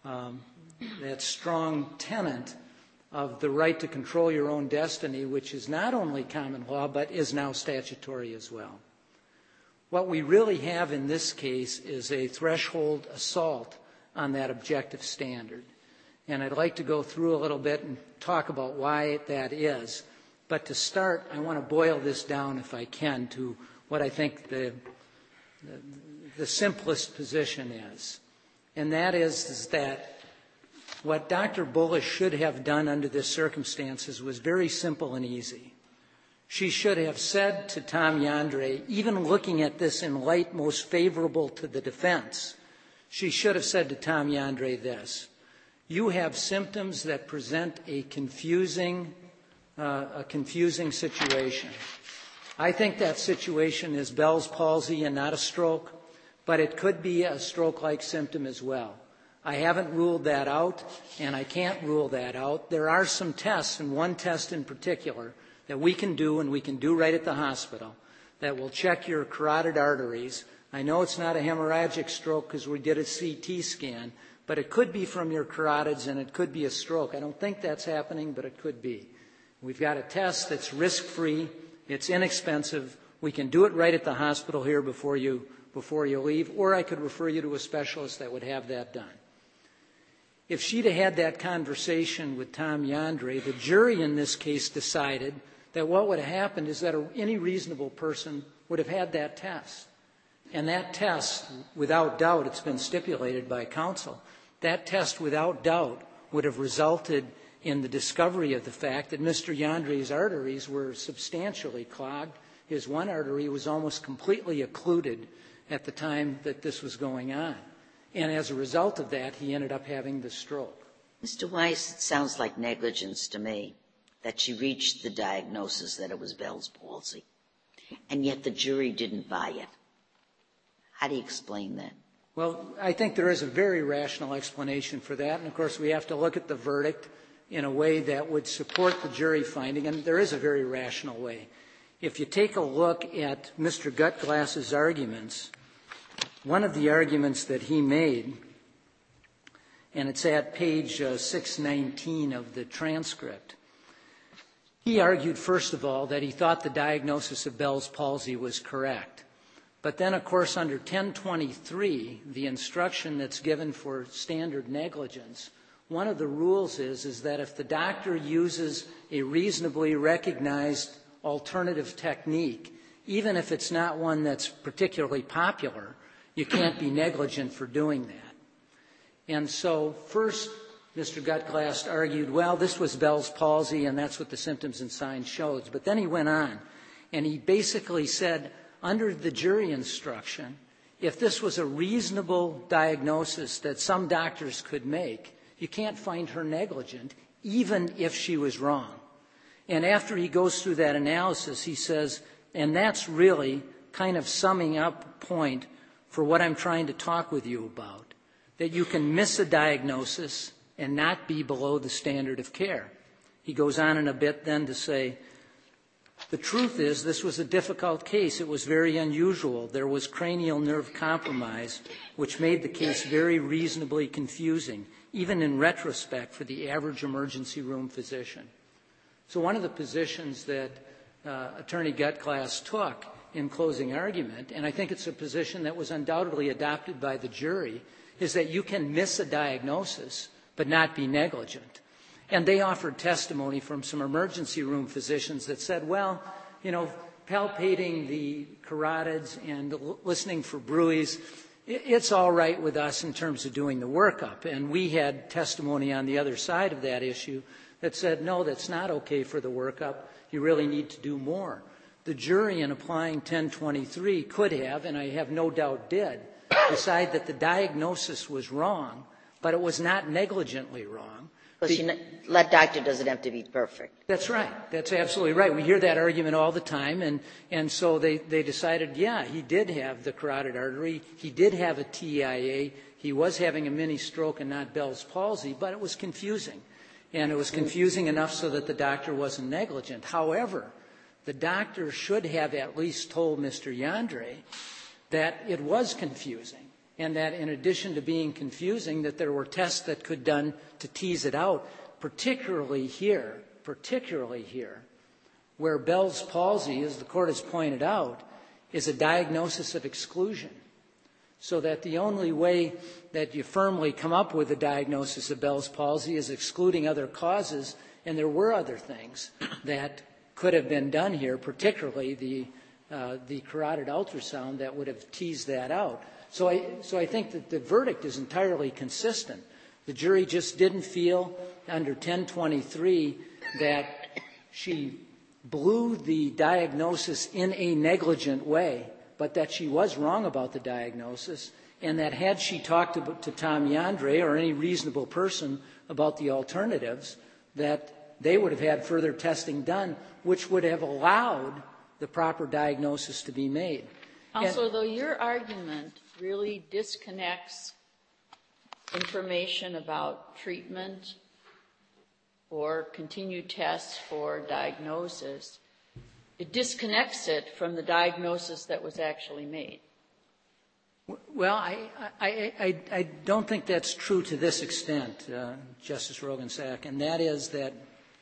tenet of the right to control your own destiny, which is not only common law, but is now statutory as well. What we really have in this case is a threshold assault on that objective standard. And I'd like to go through a little bit and talk about why that is. But to start, I want to boil this down, if I can, to what I think the simplest position is. And that is that what Dr. Bullish should have done under this circumstances was very simple and easy. She should have said to Tom Yandre, even looking at this in light most favorable to the defense, she should have said to Tom Yandre this: you have symptoms that present a confusing situation. I think that situation is Bell's palsy and not a stroke, but it could be a stroke-like symptom as well. I haven't ruled that out, and I can't rule that out. There are some tests, and one test in particular, that we can do, and we can do right at the hospital, that will check your carotid arteries. I know it's not a hemorrhagic stroke because we did a CT scan, but it could be from your carotids, and it could be a stroke. I don't think that's happening, but it could be. We've got a test that's risk-free. It's inexpensive. We can do it right at the hospital here before you leave, or I could refer you to a specialist that would have that done. If she'd have had that conversation with Tom Yandre, the jury in this case decided that what would have happened is that any reasonable person would have had that test. And that test, without doubt, it's been stipulated by counsel, that test without doubt would have resulted in the discovery of the fact that Mr. Yandre's arteries were substantially clogged. His one artery was almost completely occluded at the time that this was going on. And as a result of that, he ended up having the stroke. Mr. Weiss, it sounds like negligence to me that she reached the diagnosis that it was Bell's palsy, and yet the jury didn't buy it. How do you explain that? Well, I think there is a very rational explanation for that, and of course we have to look at the verdict in a way that would support the jury finding, and there is a very rational way. If you take a look at Mr. Gutglass's arguments, one of the arguments that he made, and it's at page 619 of the transcript, he argued, first of all, that he thought the diagnosis of Bell's palsy was correct. But then, of course, under 1023, the instruction that's given for standard negligence, one of the rules is that if the doctor uses a reasonably recognized alternative technique, even if it's not one that's particularly popular, you can't be negligent for doing that. And so first, Mr. Gutglass argued, well, this was Bell's palsy, and that's what the symptoms and signs showed. But then he went on, and he basically said, under the jury instruction, if this was a reasonable diagnosis that some doctors could make, you can't find her negligent, even if she was wrong. And after he goes through that analysis, he says, and that's really kind of summing up a point for what I'm trying to talk with you about, that you can miss a diagnosis and not be below the standard of care. He goes on in a bit then to say, The truth is, this was a difficult case. It was very unusual. There was cranial nerve compromise, which made the case very reasonably confusing, even in retrospect, for the average emergency room physician. So one of the positions that Attorney Gutglass took in closing argument, and I think it's a position that was undoubtedly adopted by the jury, is that you can miss a diagnosis but not be negligent. And they offered testimony from some emergency room physicians that said, well, you know, palpating the carotids and listening for bruits, it's all right with us in terms of doing the workup. And we had testimony on the other side of that issue that said, no, that's not okay for the workup. You really need to do more. The jury, in applying 1023, could have, and I have no doubt did, decide that the diagnosis was wrong, but it was not negligently wrong. Because that doctor doesn't have to be perfect. That's right. That's absolutely right. We hear that argument all the time, and so they decided, yeah, he did have the carotid artery, he did have a TIA, he was having a mini stroke and not Bell's palsy, but it was confusing. And it was confusing enough so that the doctor wasn't negligent. However, the doctor should have at least told Mr. Yandre that it was confusing, and that in addition to being confusing, that there were tests that could be done to tease it out, particularly here, where Bell's palsy, as the Court has pointed out, is a diagnosis of exclusion. So that the only way that you firmly come up with a diagnosis of Bell's palsy is excluding other causes, and there were other things that could have been done here, particularly the carotid ultrasound that would have teased that out. So I think that the verdict is entirely consistent. The jury just didn't feel under 1023 that she blew the diagnosis in a negligent way, but that she was wrong about the diagnosis, and that had she talked to Tom Yandre or any reasonable person about the alternatives, that they would have had further testing done, which would have allowed the proper diagnosis to be made. Also, though, your argument really disconnects information about treatment or continued tests for diagnosis. It disconnects it from the diagnosis that was actually made. Well, I don't think that's true to this extent, Justice Roggensack, and that is that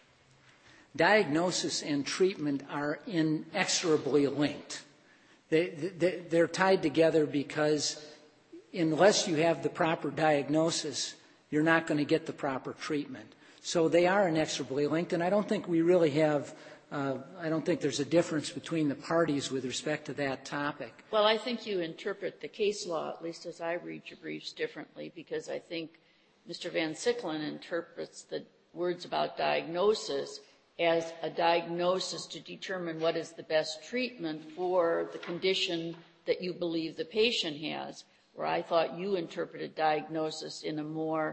diagnosis and treatment are inexorably linked. They're tied together because unless you have the proper diagnosis, you're not going to get the proper treatment. So they are inexorably linked, and I don't think we really have I don't think there's a difference between the parties with respect to that topic. Well, I think you interpret the case law, at least as I read your briefs, differently, because I think Mr. Van Sicklen interprets the words about diagnosis as a diagnosis to determine what is the best treatment for the condition that you believe the patient has, where I thought you interpreted diagnosis in a more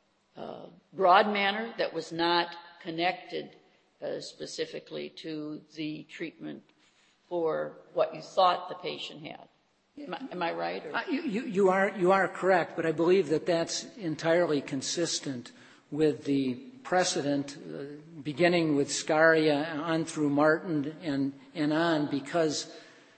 broad manner that was not connected specifically to the treatment for what you thought the patient had. Am I right? Or? You are correct, but I believe that that's entirely consistent with the precedent, beginning with Scaria on through Martin and on, because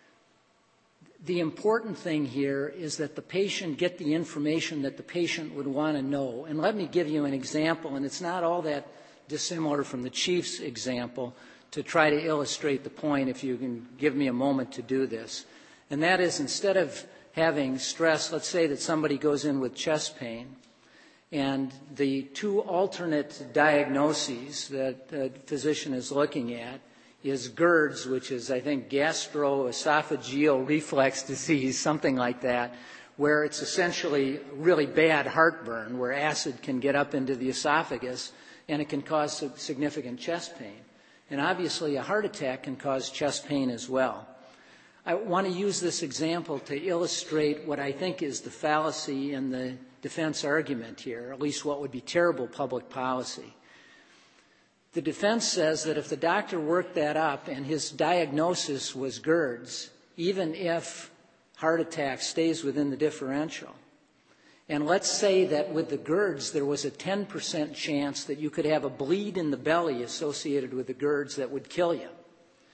the important thing here is that the patient get the information that the patient would want to know. And let me give you an example, and it's not all that dissimilar from the Chief's example, to try to illustrate the point, if you can give me a moment to do this. And that is, instead of having stress, let's say that somebody goes in with chest pain, and the two alternate diagnoses that the physician is looking at is GERDS, which is, I think, gastroesophageal reflux disease, something like that, where it's essentially really bad heartburn, where acid can get up into the esophagus, and it can cause significant chest pain. And obviously, a heart attack can cause chest pain as well. I want to use this example to illustrate what I think is the fallacy in the defense argument here, at least what would be terrible public policy. The defense says that if the doctor worked that up and his diagnosis was GERDS, even if heart attack stays within the differential, and let's say that with the GERDS there was a 10% chance that you could have a bleed in the belly associated with the GERDS that would kill you.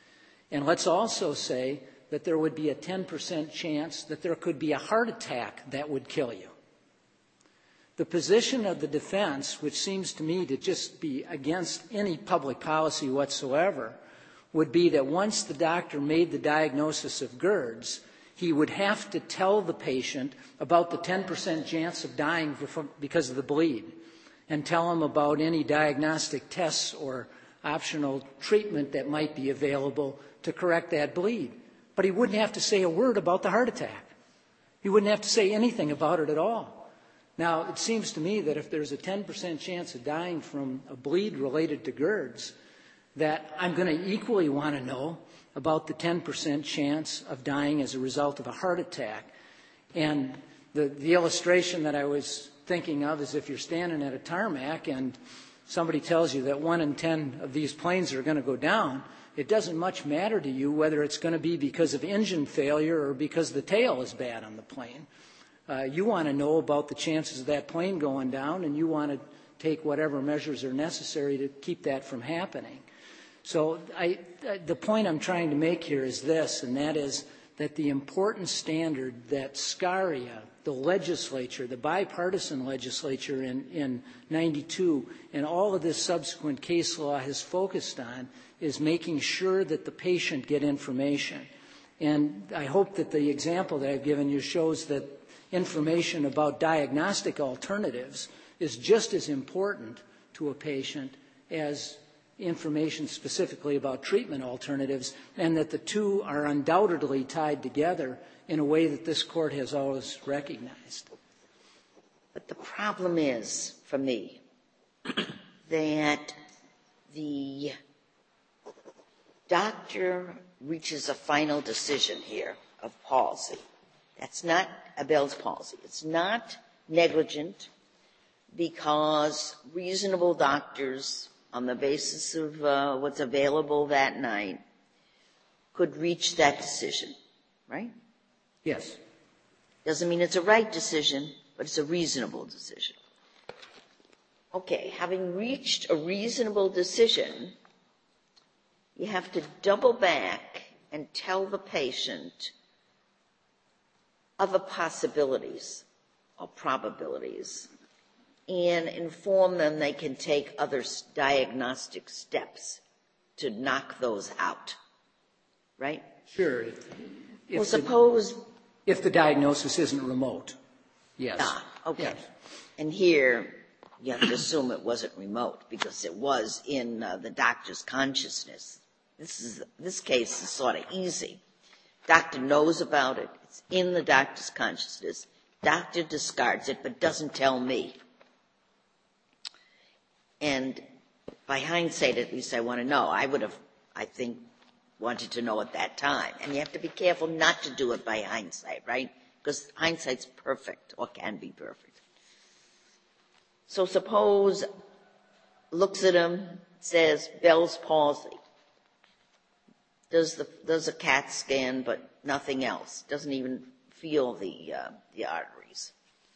And let's also say that there would be a 10% chance that there could be a heart attack that would kill you. The position of the defense, which seems to me to just be against any public policy whatsoever, would be that once the doctor made the diagnosis of GERDS, he would have to tell the patient about the 10% chance of dying because of the bleed, and tell him about any diagnostic tests or optional treatment that might be available to correct that bleed. But he wouldn't have to say a word about the heart attack. He wouldn't have to say anything about it at all. Now, it seems to me that if there's a 10% chance of dying from a bleed related to GERDS, that I'm going to equally want to know about the 10% chance of dying as a result of a heart attack. And the illustration that I was thinking of is if you're standing at a tarmac and somebody tells you that 1 in 10 of these planes are going to go down, it doesn't much matter to you whether it's going to be because of engine failure or because the tail is bad on the plane. You want to know about the chances of that plane going down, and you want to take whatever measures are necessary to keep that from happening. So the point I'm trying to make here is this, and that is that the important standard that SCARIA, the legislature, the bipartisan legislature in 92, and all of this subsequent case law has focused on is making sure that the patient get information. And I hope that the example that I've given you shows that information about diagnostic alternatives is just as important to a patient as information specifically about treatment alternatives, and that the two are undoubtedly tied together in a way that this court has always recognized. But the problem is, for me, that the doctor reaches a final decision here of palsy. That's not a Bell's palsy. It's not negligent because reasonable doctors, on the basis of what's available that night, could reach that decision, right? Yes. Doesn't mean it's a right decision, but it's a reasonable decision. Okay, having reached a reasonable decision, you have to double back and tell the patient other possibilities or probabilities and inform them they can take other diagnostic steps to knock those out, right? Sure. Well, suppose... If the diagnosis isn't remote, yes. Okay. Yes. And here, you have to assume it wasn't remote because it was in the doctor's consciousness. This case is sort of easy. Doctor knows about it. It's in the doctor's consciousness. Doctor discards it, but doesn't tell me. And by hindsight, at least I want to know. I would have, I think, wanted to know at that time. And you have to be careful not to do it by hindsight, right? Because hindsight's perfect, or can be perfect. So suppose, looks at him, says, Bell's palsy. Does a CAT scan, but nothing else. Doesn't even feel the arteries.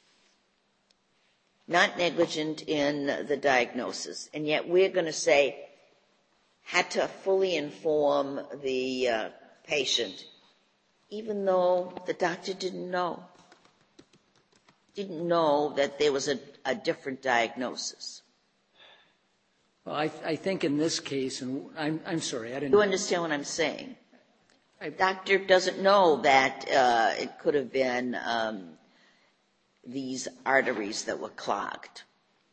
Not negligent in the diagnosis. And yet we're going to say, had to fully inform the patient, even though the doctor didn't know. Didn't know that there was a different diagnosis. Well, I think in this case, and I'm sorry, I didn't... You understand what I'm saying? The doctor doesn't know that it could have been these arteries that were clogged.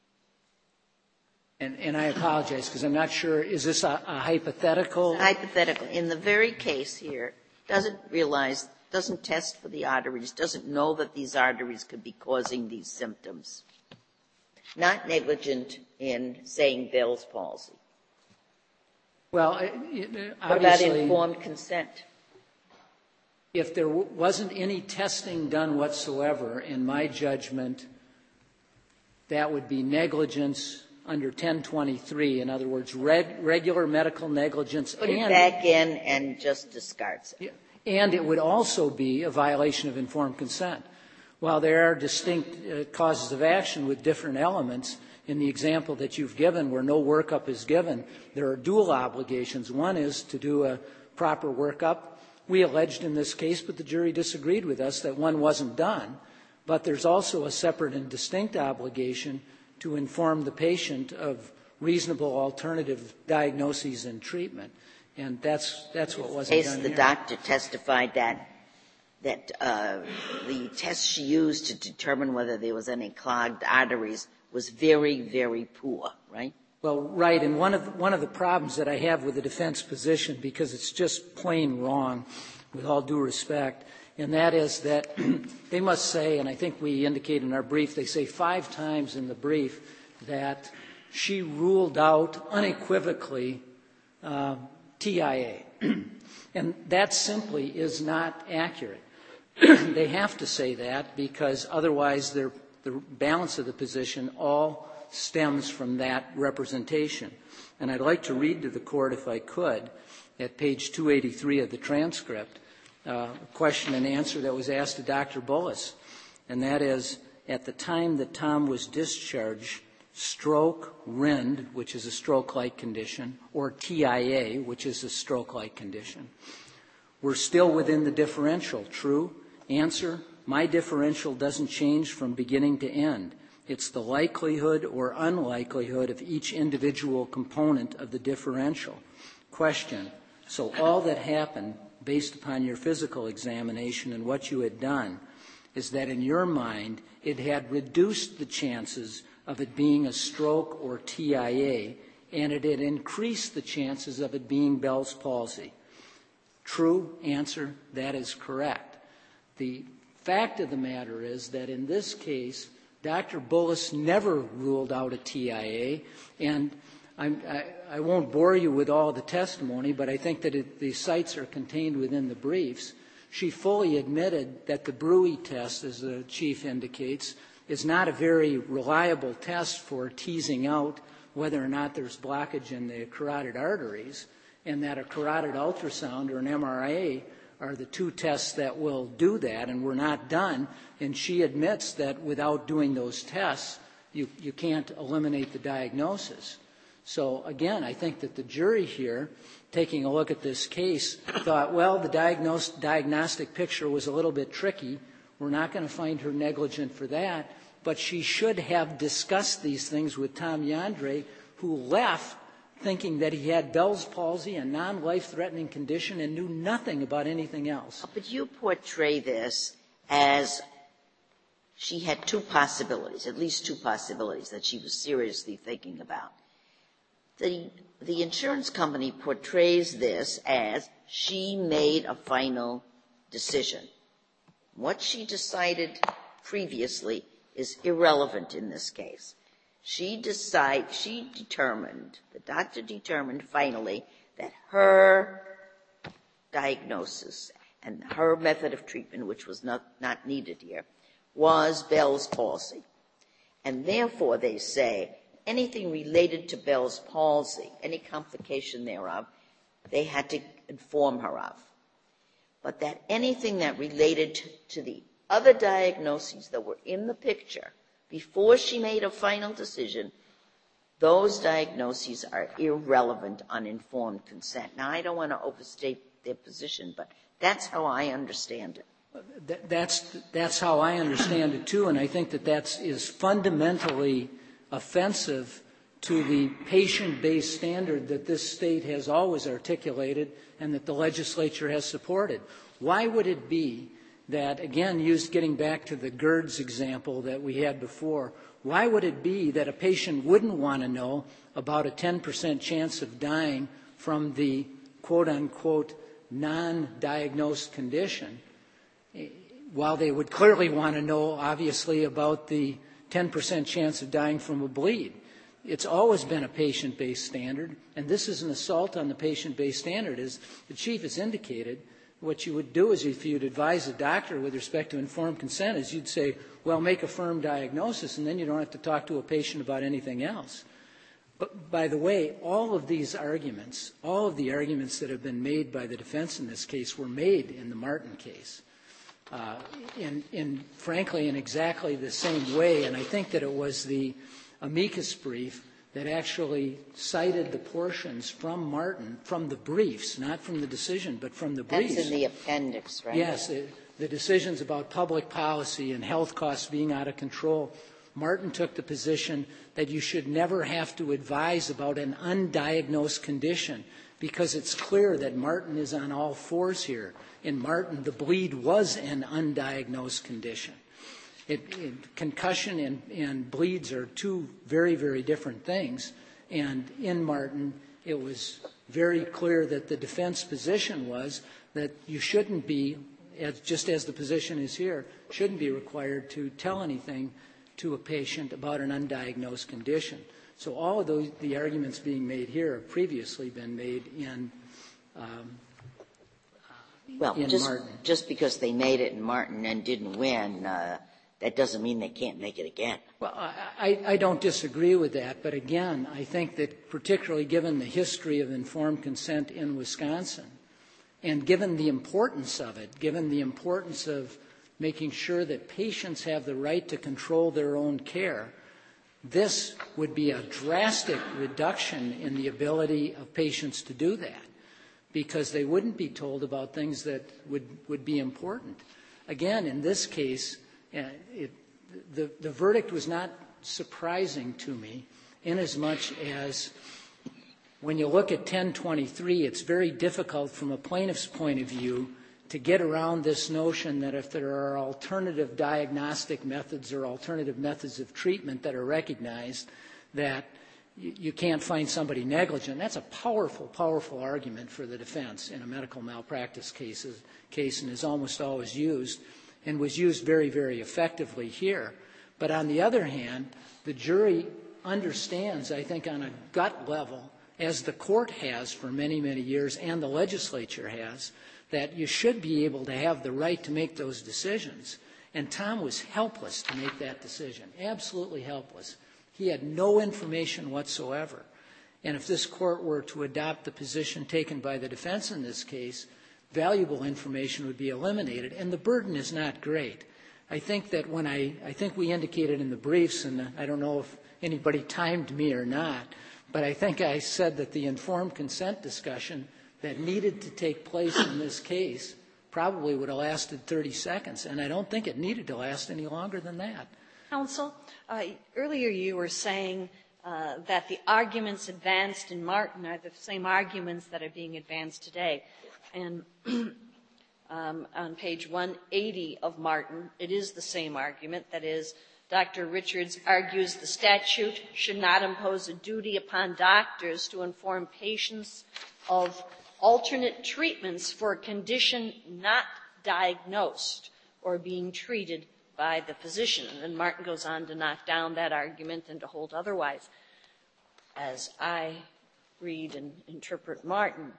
And I apologize, because I'm not sure, is this a hypothetical? It's hypothetical. In the very case here, doesn't realize, doesn't test for the arteries, doesn't know that these arteries could be causing these symptoms. Not negligent in saying Bell's palsy. Well, obviously... What about informed consent? If there wasn't any testing done whatsoever, in my judgment, that would be negligence under 1023. In other words, regular medical negligence. Put it back in and just discards it. And it would also be a violation of informed consent. While there are distinct causes of action with different elements, in the example that you've given where no workup is given, there are dual obligations. One is to do a proper workup. We alleged in this case, but the jury disagreed with us, that one wasn't done. But there's also a separate and distinct obligation to inform the patient of reasonable alternative diagnoses and treatment. And that's what wasn't done here. The doctor testified that the test she used to determine whether there was any clogged arteries was very, very poor, right? Well, right, and one of the problems that I have with the defense position, because it's just plain wrong, with all due respect, and that is that they must say, and I think we indicate in our brief, they say 5 times in the brief that she ruled out unequivocally TIA. And that simply is not accurate. They have to say that because otherwise the balance of the position all stems from that representation. And I'd like to read to the court, if I could, at page 283 of the transcript, a question and answer that was asked to Dr. Bullis, and that is, at the time that Tom was discharged, stroke, RIND, which is a stroke-like condition, or TIA, which is a stroke-like condition, we're still within the differential, true? Answer, my differential doesn't change from beginning to end. It's the likelihood or unlikelihood of each individual component of the differential. Question, so all that happened based upon your physical examination and what you had done is that in your mind it had reduced the chances of it being a stroke or TIA, and it had increased the chances of it being Bell's palsy. True? Answer, that is correct. The fact of the matter is that in this case, Dr. Bullis never ruled out a TIA, and I won't bore you with all the testimony, but I think that the sites are contained within the briefs. She fully admitted that the Bruey test, as the chief indicates, is not a very reliable test for teasing out whether or not there's blockage in the carotid arteries, and that a carotid ultrasound or an MRI are the 2 tests that will do that, and were not done. And she admits that without doing those tests, you can't eliminate the diagnosis. So, again, I think that the jury here, taking a look at this case, thought, well, the diagnostic picture was a little bit tricky. We're not going to find her negligent for that. But she should have discussed these things with Tom Yandre, who left thinking that he had Bell's palsy, a non-life-threatening condition, and knew nothing about anything else. But you portray this as she had 2 possibilities, at least 2 possibilities that she was seriously thinking about. The insurance company portrays this as she made a final decision. What she decided previously is irrelevant in this case. The doctor determined finally that her diagnosis and her method of treatment, which was not needed here, was Bell's palsy. And therefore, they say, anything related to Bell's palsy, any complication thereof, they had to inform her of. But that anything that related to the other diagnoses that were in the picture before she made a final decision, those diagnoses are irrelevant on informed consent. Now, I don't want to overstate their position, but that's how I understand it. That's how I understand it, too, and I think that is fundamentally offensive to the patient-based standard that this state has always articulated and that the legislature has supported. Why would it be that, again, getting back to the GERDS example that we had before, why would it be that a patient wouldn't want to know about a 10% chance of dying from the quote-unquote non-diagnosed condition, while they would clearly want to know, obviously, about the 10% chance of dying from a bleed? It's always been a patient-based standard, and this is an assault on the patient-based standard. As the Chief has indicated, what you would do is, if you'd advise a doctor with respect to informed consent, is you'd say, well, make a firm diagnosis, and then you don't have to talk to a patient about anything else. But, by the way, all of the arguments that have been made by the defense in this case were made in the Martin case, frankly, in exactly the same way. And I think that it was the amicus brief that actually cited the portions from Martin, from the briefs, not from the decision, but from the briefs. That's in the appendix, right? Yes, the decisions about public policy and health costs being out of control. Martin took the position that you should never have to advise about an undiagnosed condition because it's clear that Martin is on all fours here. In Martin, the bleed was an undiagnosed condition. Concussion and bleeds are two very, very different things. And in Martin, it was very clear that the defense position was that you shouldn't be, just as the position is here, shouldn't be required to tell anything to a patient about an undiagnosed condition. So all of the arguments being made here have previously been made in Martin. Just because they made it in Martin and didn't win, that doesn't mean they can't make it again. Well, I don't disagree with that, but again, I think that particularly given the history of informed consent in Wisconsin, and given the importance of it, given the importance of making sure that patients have the right to control their own care, this would be a drastic reduction in the ability of patients to do that because they wouldn't be told about things that would be important. Again, in this case, the verdict was not surprising to me inasmuch as when you look at 1023, it's very difficult from a plaintiff's point of view to get around this notion that if there are alternative diagnostic methods or alternative methods of treatment that are recognized, that you can't find somebody negligent. That's a powerful, powerful argument for the defense in a medical malpractice case and is almost always used and was used very, very effectively here. But on the other hand, the jury understands, I think, on a gut level, as the court has for many, many years and the legislature has, that you should be able to have the right to make those decisions. And Tom was helpless to make that decision, absolutely helpless. He had no information whatsoever. And if this court were to adopt the position taken by the defense in this case, valuable information would be eliminated, and the burden is not great. I think that I think we indicated in the briefs, and I don't know if anybody timed me or not, but I think I said that the informed consent discussion that needed to take place in this case probably would have lasted 30 seconds, and I don't think it needed to last any longer than that. Counsel, earlier you were saying that the arguments advanced in Martin are the same arguments that are being advanced today. And on page 180 of Martin, it is the same argument. That is, Dr. Richards argues the statute should not impose a duty upon doctors to inform patients of alternate treatments for a condition not diagnosed or being treated by the physician. And Martin goes on to knock down that argument and to hold otherwise. As I read and interpret Martin,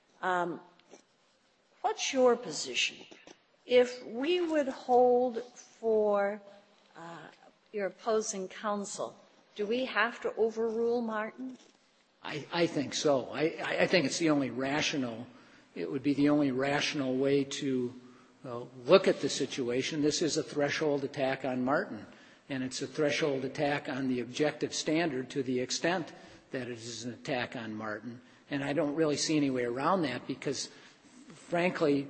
what's your position? If we would hold for your opposing counsel, do we have to overrule Martin? I think so. I think it's the only rational, it would be the only rational way to look at the situation. This is a threshold attack on Martin, and it's a threshold attack on the objective standard to the extent that it is an attack on Martin. And I don't really see any way around that because, frankly,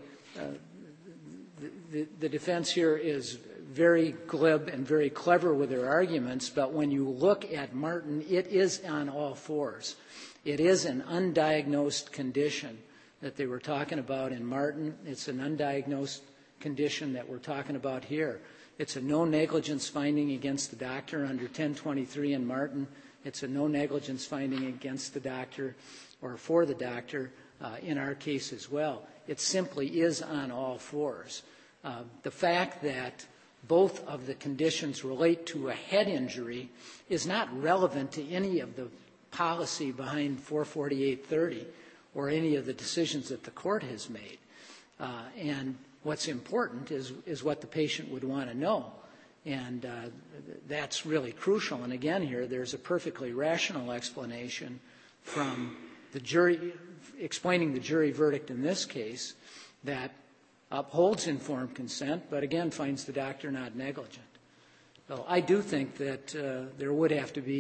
the defense here is very glib and very clever with their arguments, but when you look at Martin, it is on all fours. It is an undiagnosed condition that they were talking about in Martin. It's an undiagnosed condition that we're talking about here. It's a no negligence finding against the doctor under 1023 in Martin. It's a no negligence finding against the doctor or for the doctor in our case as well. It simply is on all fours. The fact that both of the conditions relate to a head injury is not relevant to any of the policy behind 44830 or any of the decisions that the court has made. And what's important is what the patient would want to know. And that's really crucial. And again here, there's a perfectly rational explanation from the jury, explaining the jury verdict in this case that upholds informed consent, but again finds the doctor not negligent. So I do think that there would have to be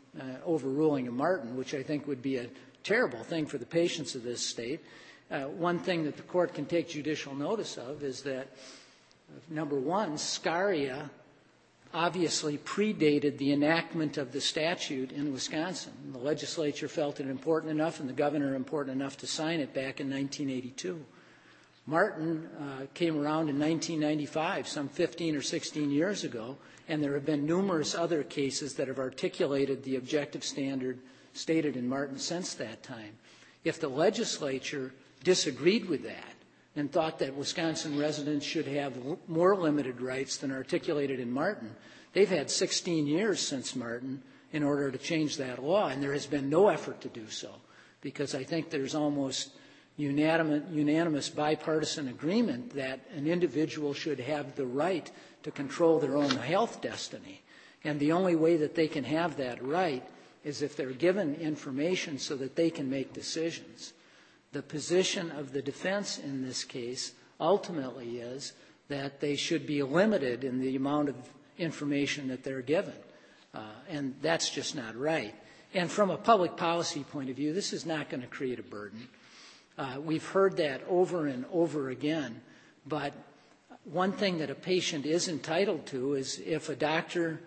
overruling of Martin, which I think would be a terrible thing for the patients of this state. One thing that the court can take judicial notice of is that, number one, SCARIA obviously predated the enactment of the statute in Wisconsin. The legislature felt it important enough and the governor important enough to sign it back in 1982. Martin came around in 1995, some 15 or 16 years ago, and there have been numerous other cases that have articulated the objective standard stated in Martin since that time. If the legislature disagreed with that and thought that Wisconsin residents should have more limited rights than articulated in Martin, they've had 16 years since Martin in order to change that law, and there has been no effort to do so, because I think there's almost unanimous bipartisan agreement that an individual should have the right to control their own health destiny. And the only way that they can have that right is if they're given information so that they can make decisions. The position of the defense in this case ultimately is that they should be limited in the amount of information that they're given. And that's just not right. And from a public policy point of view, this is not going to create a burden. We've heard that over and over again, but one thing that a patient is entitled to is if a doctor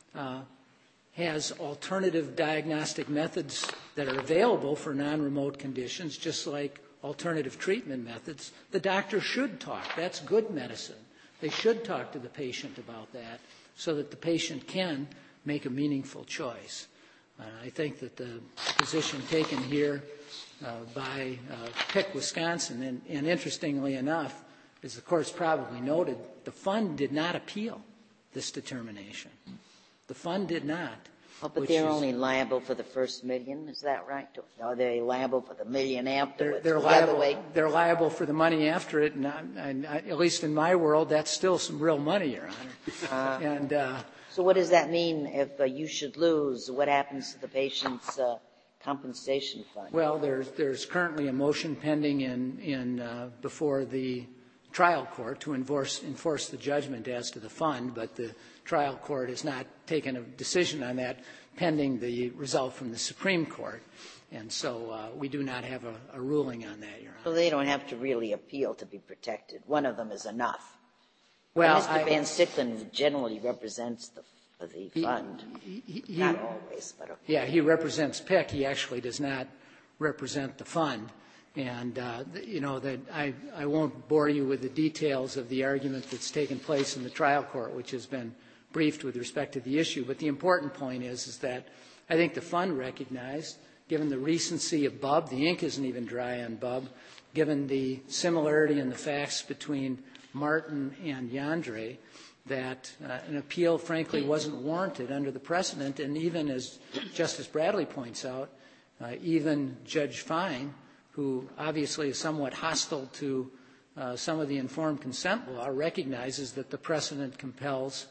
has alternative diagnostic methods that are available for non-remote conditions, just like alternative treatment methods, the doctor should talk. That's good medicine. They should talk to the patient about that so that the patient can make a meaningful choice. I think that the position taken here by Pick, Wisconsin, and interestingly enough, as the court's probably noted, the fund did not appeal this determination. The fund did not. Oh, but they're only liable for the first $1 million, is that right? Are they liable for the $1 million afterwards? They're liable for the money after it, and at least in my world, that's still some real money, Your Honor. So what does that mean if you should lose? What happens to the patient's compensation fund? Well, there's currently a motion pending before the trial court to enforce the judgment as to the fund, but the trial court has not taken a decision on that pending the result from the Supreme Court. And so we do not have a ruling on that, Your Honor. So they don't have to really appeal to be protected. One of them is enough. Well, Mr. Van Sicklen generally represents the fund. Not always, but okay. Yeah, he represents Pick. He actually does not represent the fund. And, that I won't bore you with the details of the argument that's taken place in the trial court, which has been briefed with respect to the issue. But the important point is that I think the fund recognized, given the recency of Bub, the ink isn't even dry on Bub, given the similarity in the facts between Martin and Yandre, that an appeal, frankly, wasn't warranted under the precedent. And even, as Justice Bradley points out, even Judge Fine, who obviously is somewhat hostile to some of the informed consent law, recognizes that the precedent compels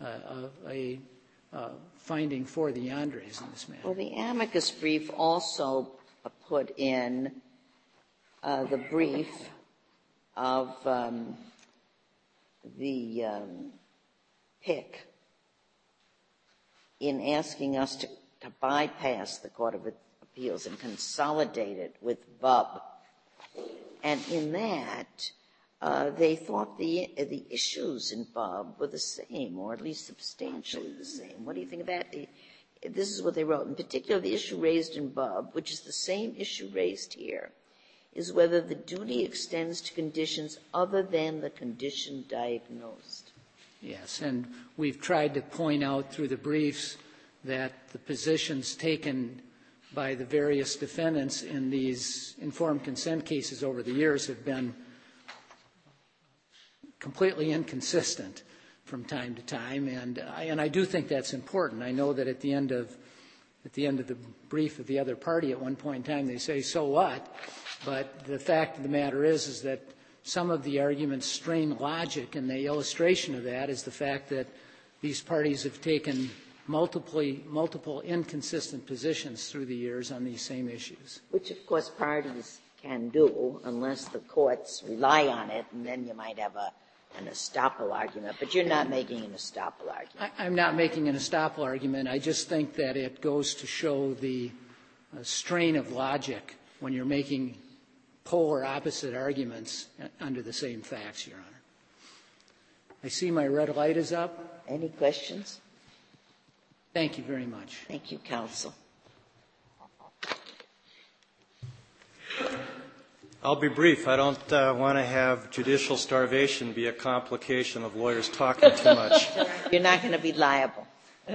a finding for the Yandres in this matter. Well, the amicus brief also put in the brief of the Pick in asking us to bypass the Court of Appeals and consolidate it with Bub. And in that, they thought the issues in Bub were the same, or at least substantially the same. What do you think of that? This is what they wrote. In particular, the issue raised in Bub, which is the same issue raised here, is whether the duty extends to conditions other than the condition diagnosed. Yes, and we've tried to point out through the briefs that the positions taken by the various defendants in these informed consent cases over the years have been completely inconsistent from time to time, and I do think that's important. I know that at the end of the brief of the other party at one point in time they say, so what? But the fact of the matter is that some of the arguments strain logic, and the illustration of that is the fact that these parties have taken multiple inconsistent positions through the years on these same issues. Which, of course, parties can do unless the courts rely on it, and then you might have a an estoppel argument, but you're not making an estoppel argument. I'm not making an estoppel argument. I just think that it goes to show the strain of logic when you're making polar opposite arguments under the same facts, Your Honor. I see my red light is up. Any questions? Thank you very much. Thank you, counsel. I'll be brief. I don't want to have judicial starvation be a complication of lawyers talking too much. You're not going to be liable.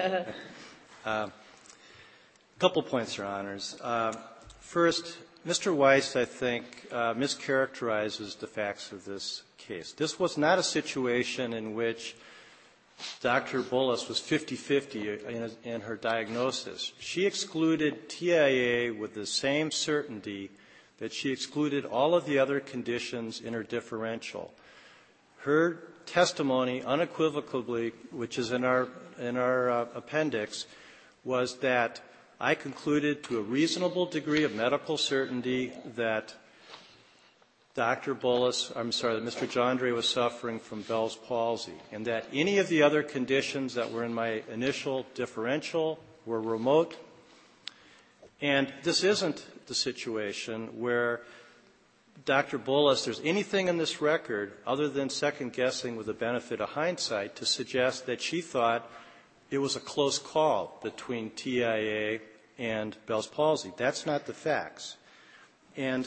A couple points, Your Honors. First, Mr. Weiss, I think, mischaracterizes the facts of this case. This was not a situation in which Dr. Bullis was 50-50 in her diagnosis. She excluded TIA with the same certainty that she excluded all of the other conditions in her differential. Her testimony unequivocally, which is in our appendix, was that I concluded to a reasonable degree of medical certainty that that Mr. Jandre was suffering from Bell's palsy, and that any of the other conditions that were in my initial differential were remote. And this isn't the situation where Dr. Bullis, there's anything in this record other than second-guessing with the benefit of hindsight to suggest that she thought it was a close call between TIA and Bell's palsy. That's not the facts. And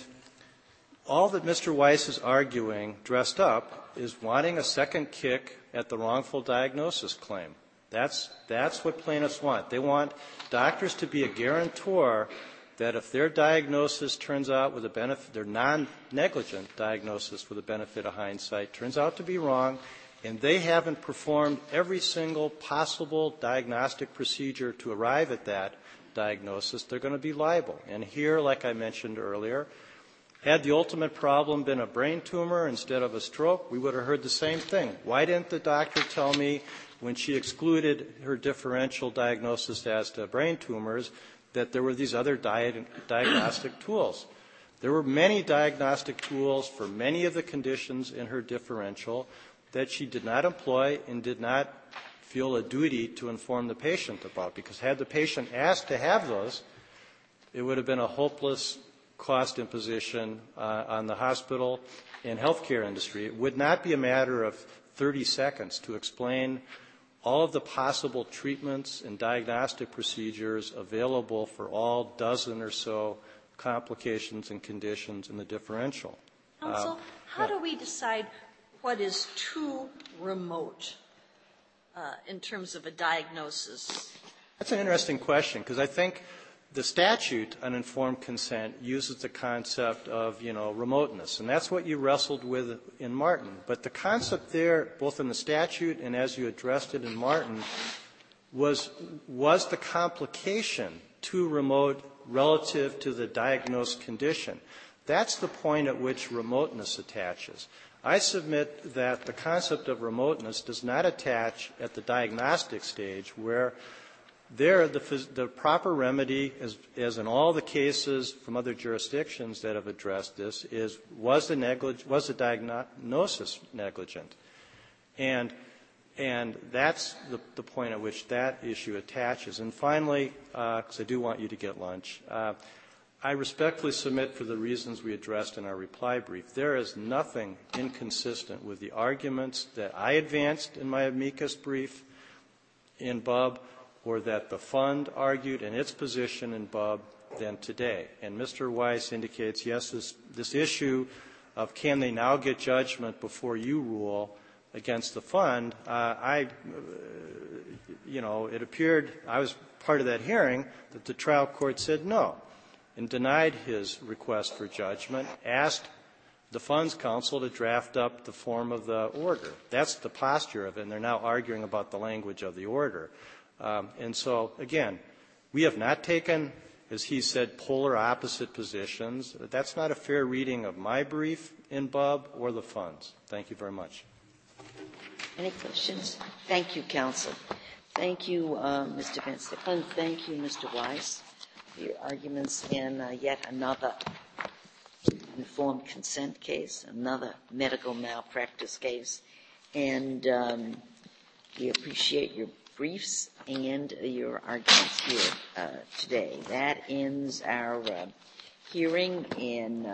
all that Mr. Weiss is arguing, dressed up, is wanting a second kick at the wrongful diagnosis claim. That's what plaintiffs want. They want doctors to be a guarantor that if their diagnosis turns out with a benefit, their non-negligent diagnosis with the benefit of hindsight turns out to be wrong, and they haven't performed every single possible diagnostic procedure to arrive at that diagnosis, they're going to be liable. And here, like I mentioned earlier, had the ultimate problem been a brain tumor instead of a stroke, we would have heard the same thing. Why didn't the doctor tell me when she excluded her differential diagnosis as to brain tumors that there were these other diagnostic tools? There were many diagnostic tools for many of the conditions in her differential that she did not employ and did not feel a duty to inform the patient about, because had the patient asked to have those, it would have been a hopeless cost imposition on the hospital and healthcare industry. It would not be a matter of 30 seconds to explain all of the possible treatments and diagnostic procedures available for all dozen or so complications and conditions in the differential. Counsel, how do we decide what is too remote in terms of a diagnosis? That's an interesting question, because I think the statute on informed consent uses the concept of, remoteness, and that's what you wrestled with in Martin. But the concept there, both in the statute and as you addressed it in Martin, was the complication too remote relative to the diagnosed condition? That's the point at which remoteness attaches. I submit that the concept of remoteness does not attach at the diagnostic stage, where there the proper remedy, as in all the cases from other jurisdictions that have addressed this, was the diagnosis negligent? And that's the point at which that issue attaches. And finally, because I do want you to get lunch, I respectfully submit, for the reasons we addressed in our reply brief, there is nothing inconsistent with the arguments that I advanced in my amicus brief in Bub, or that the fund argued in its position in Bub, than today. And Mr. Weiss indicates, yes, this issue of can they now get judgment before you rule against the fund, it appeared, I was part of that hearing, that the trial court said no and denied his request for judgment, asked the funds counsel to draft up the form of the order. That's the posture of it, and they're now arguing about the language of the order. And so, again, we have not taken, as he said, polar opposite positions. That's not a fair reading of my brief in Bub or the funds. Thank you very much. Any questions? Thank you, counsel. Thank you, Mr. Van Sicklen. Thank you, Mr. Weiss, for your arguments in yet another informed consent case, another medical malpractice case, And we appreciate your briefs and your arguments here today. That ends our hearing in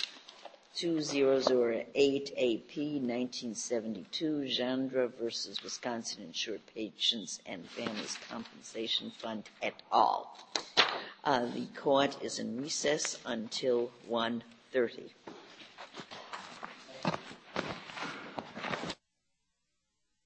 2008 AP 1972, Gendre versus Wisconsin Insured Patients and Families Compensation Fund et al. The court is in recess until 1:30.